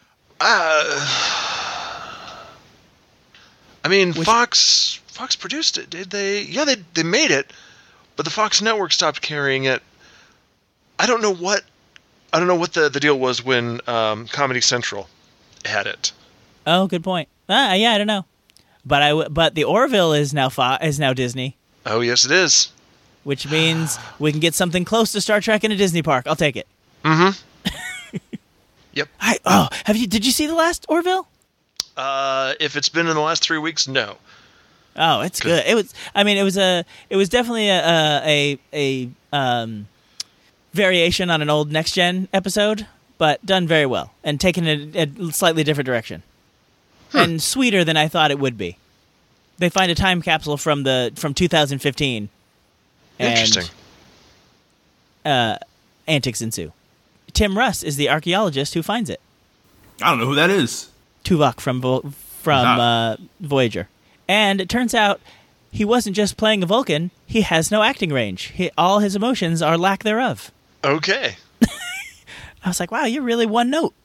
I mean, Fox produced it, did they? Yeah, they made it, but the Fox network stopped carrying it. I don't know what the deal was when Comedy Central had it. Oh, good point. Yeah, I don't know. But the Orville is now Disney. Oh, yes, it is. Which means we can get something close to Star Trek in a Disney park. I'll take it. Mm-hmm. Yep. Did you see the last Orville? If it's been in the last 3 weeks, no. Oh, it's good. It was definitely a variation on an old Next Gen episode, but done very well and taken a slightly different direction. And sweeter than I thought it would be. They find a time capsule from 2015. Interesting. And antics ensue. Tim Russ is the archaeologist who finds it. I don't know who that is. Tuvok from Voyager. And it turns out he wasn't just playing a Vulcan, he has no acting range. All his emotions are lack thereof. Okay. I was like, wow, you're really one note.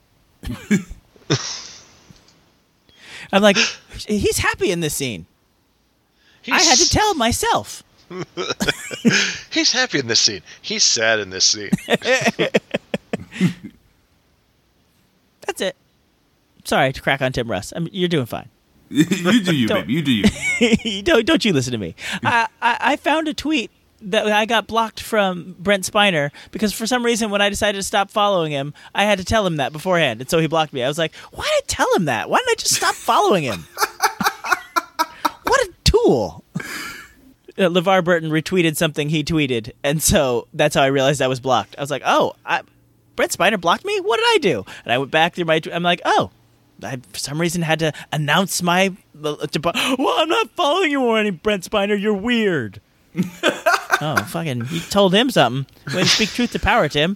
I'm like, he's happy in this scene. I had to tell myself. He's happy in this scene. He's sad in this scene. That's it. Sorry to crack on Tim Russ. You're doing fine. You do you, baby. You do you. Don't you listen to me. I found a tweet that I got blocked from Brent Spiner because for some reason when I decided to stop following him, I had to tell him that beforehand, and so he blocked me. I was like, why did I tell him that? Why didn't I just stop following him? What a tool. LeVar Burton retweeted something he tweeted, and so that's how I realized I was blocked. I was like, Brent Spiner blocked me? What did I do? And I went back through my I'm like, I for some reason had to announce I'm not following you or any Brent Spiner, you're weird. Oh, fucking, you told him something. Way to speak truth to power, Tim.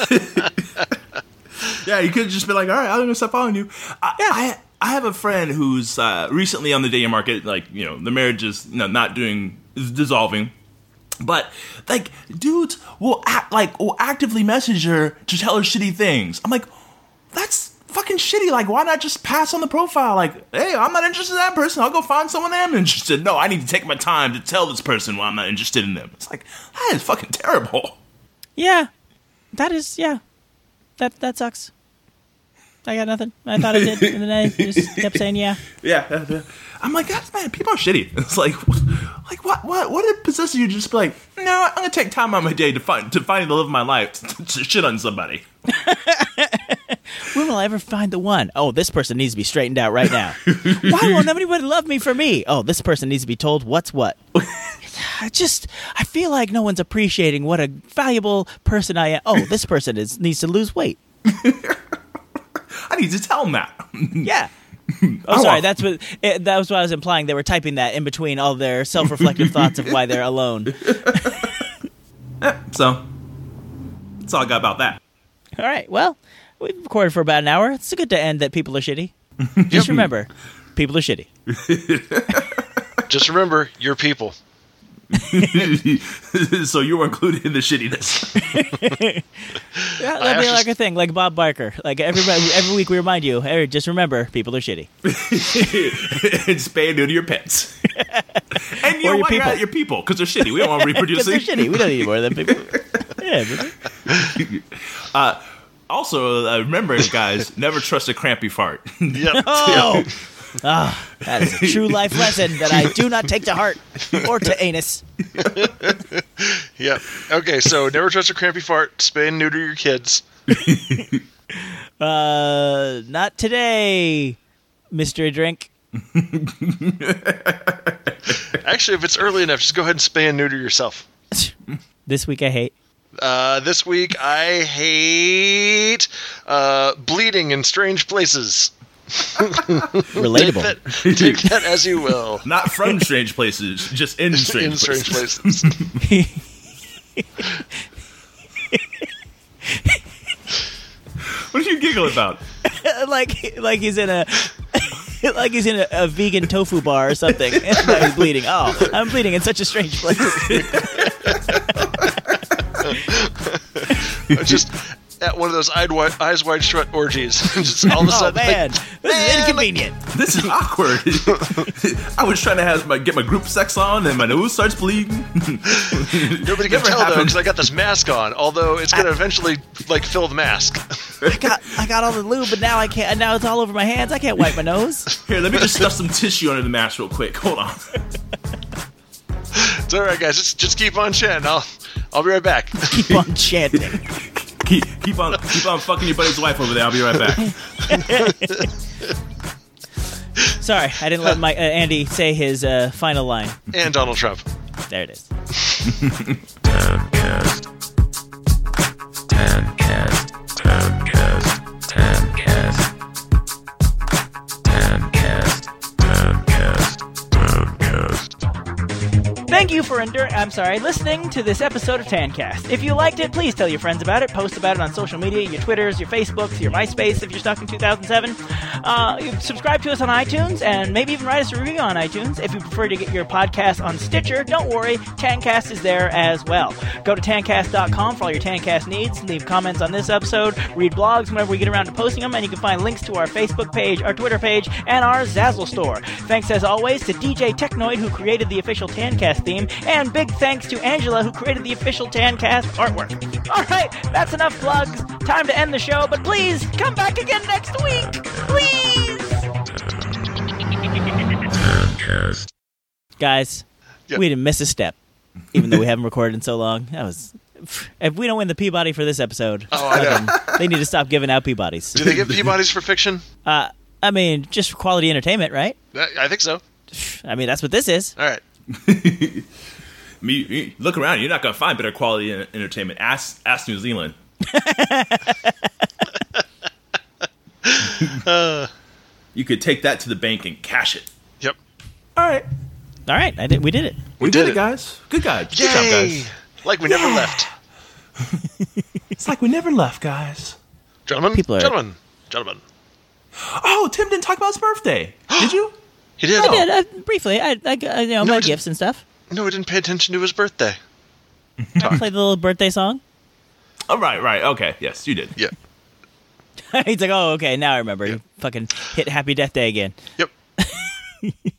Yeah, you could have just been like, all right, I'm going to stop following you. I have a friend who's recently on the dating market, the marriage is not is dissolving. But, dudes will actively message her to tell her shitty things. I'm like, that's fucking shitty. Why not just pass on the profile? Hey, I'm not interested in that person. I'll go find someone I am interested. No, I need to take my time to tell this person why I'm not interested in them. It's that is fucking terrible. Yeah. That is, yeah. That sucks. I got nothing. I thought I did, and then I just kept saying yeah. Yeah. I'm like, man, people are shitty. It's what did possess you to just be like, no, I'm gonna take time out of my day to find the love of my life to shit on somebody. When will I ever find the one? Oh, this person needs to be straightened out right now. Why won't anybody love me for me? Oh, this person needs to be told what's what. I feel like no one's appreciating what a valuable person I am. Oh, this person needs to lose weight. I need to tell them that. Yeah. Oh, sorry. That was what I was implying. They were typing that in between all their self-reflective thoughts of why they're alone. So, that's all I got about that. All right. Well, we've recorded for about an hour. It's good to end that people are shitty. Just remember, people are shitty. Just remember, you're people. So you were included in the shittiness. Yeah, that'd be like a thing, like Bob Barker. Every week we remind you, hey, just remember, people are shitty. And spay and neuter your pets. And you know why you're at your people? Because they're shitty. We don't want to reproduce. They're shitty. We don't need more of them people. Yeah. Also, remember, guys, never trust a crampy fart. Yep. Oh. That is a true life lesson that I do not take to heart or to anus. Yep. Okay, so never trust a crampy fart. Spay and neuter your kids. Not today, mystery drink. Actually, if it's early enough, just go ahead and spay and neuter yourself. This week I hate. This week I hate bleeding in strange places. Relatable. Take that as you will. Not from strange places, just in strange places. What are you giggling about? like he's in a like he's in a vegan tofu bar or something. And now he's bleeding. Oh, I'm bleeding in such a strange place. Just at one of those eyes wide shut orgies. Just all of a sudden, man, this is inconvenient. This is awkward. I was trying to get my group sex on, and my nose starts bleeding. Nobody can tell though because I got this mask on. Although it's gonna eventually fill the mask. I got all the lube, but now I can't. Now it's all over my hands. I can't wipe my nose. Here, let me just stuff some tissue under the mask real quick. Hold on. It's all right, guys. Just keep on chanting. I'll be right back. Keep on chanting. Keep on fucking your buddy's wife over there. I'll be right back. Sorry, I didn't let Andy say his final line. And Donald Trump. There it is. Tancast. Thank you for listening to this episode of Tancast. If you liked it, please tell your friends about it. Post about it on social media, your Twitters, your Facebooks, your MySpace if you're stuck in 2007. Subscribe to us on iTunes and maybe even write us a review on iTunes. If you prefer to get your podcast on Stitcher, don't worry, Tancast is there as well. Go to tancast.com for all your Tancast needs. Leave comments on this episode, read blogs whenever we get around to posting them, and you can find links to our Facebook page, our Twitter page, and our Zazzle store. Thanks as always to DJ Technoid who created the official Tancast theme, and big thanks to Angela who created the official Tancast artwork. Alright, that's enough plugs. Time to end the show, but please come back again next week. Please! Tancast. Guys, we didn't miss a step, even though we haven't recorded in so long. If we don't win the Peabody for this episode, they need to stop giving out Peabodys. Do they give Peabodys for fiction? I mean, just for quality entertainment, right? I think so. I mean, that's what this is. All right. Look around. You're not going to find better quality entertainment. Ask New Zealand. You could take that to the bank and cash it. Yep. All right. We did it. We did it, guys. Good guys. Good job, guys. Like we never left. It's like we never left, guys. Gentlemen. Oh, Tim didn't talk about his birthday. Did you? He did. I did, briefly. I my gifts and stuff. No, we didn't pay attention to his birthday. I played the little birthday song. Oh, right. Okay. Yes, you did. Yeah. He's like, oh, okay, now I remember. Yeah. You fucking hit Happy Death Day again. Yep.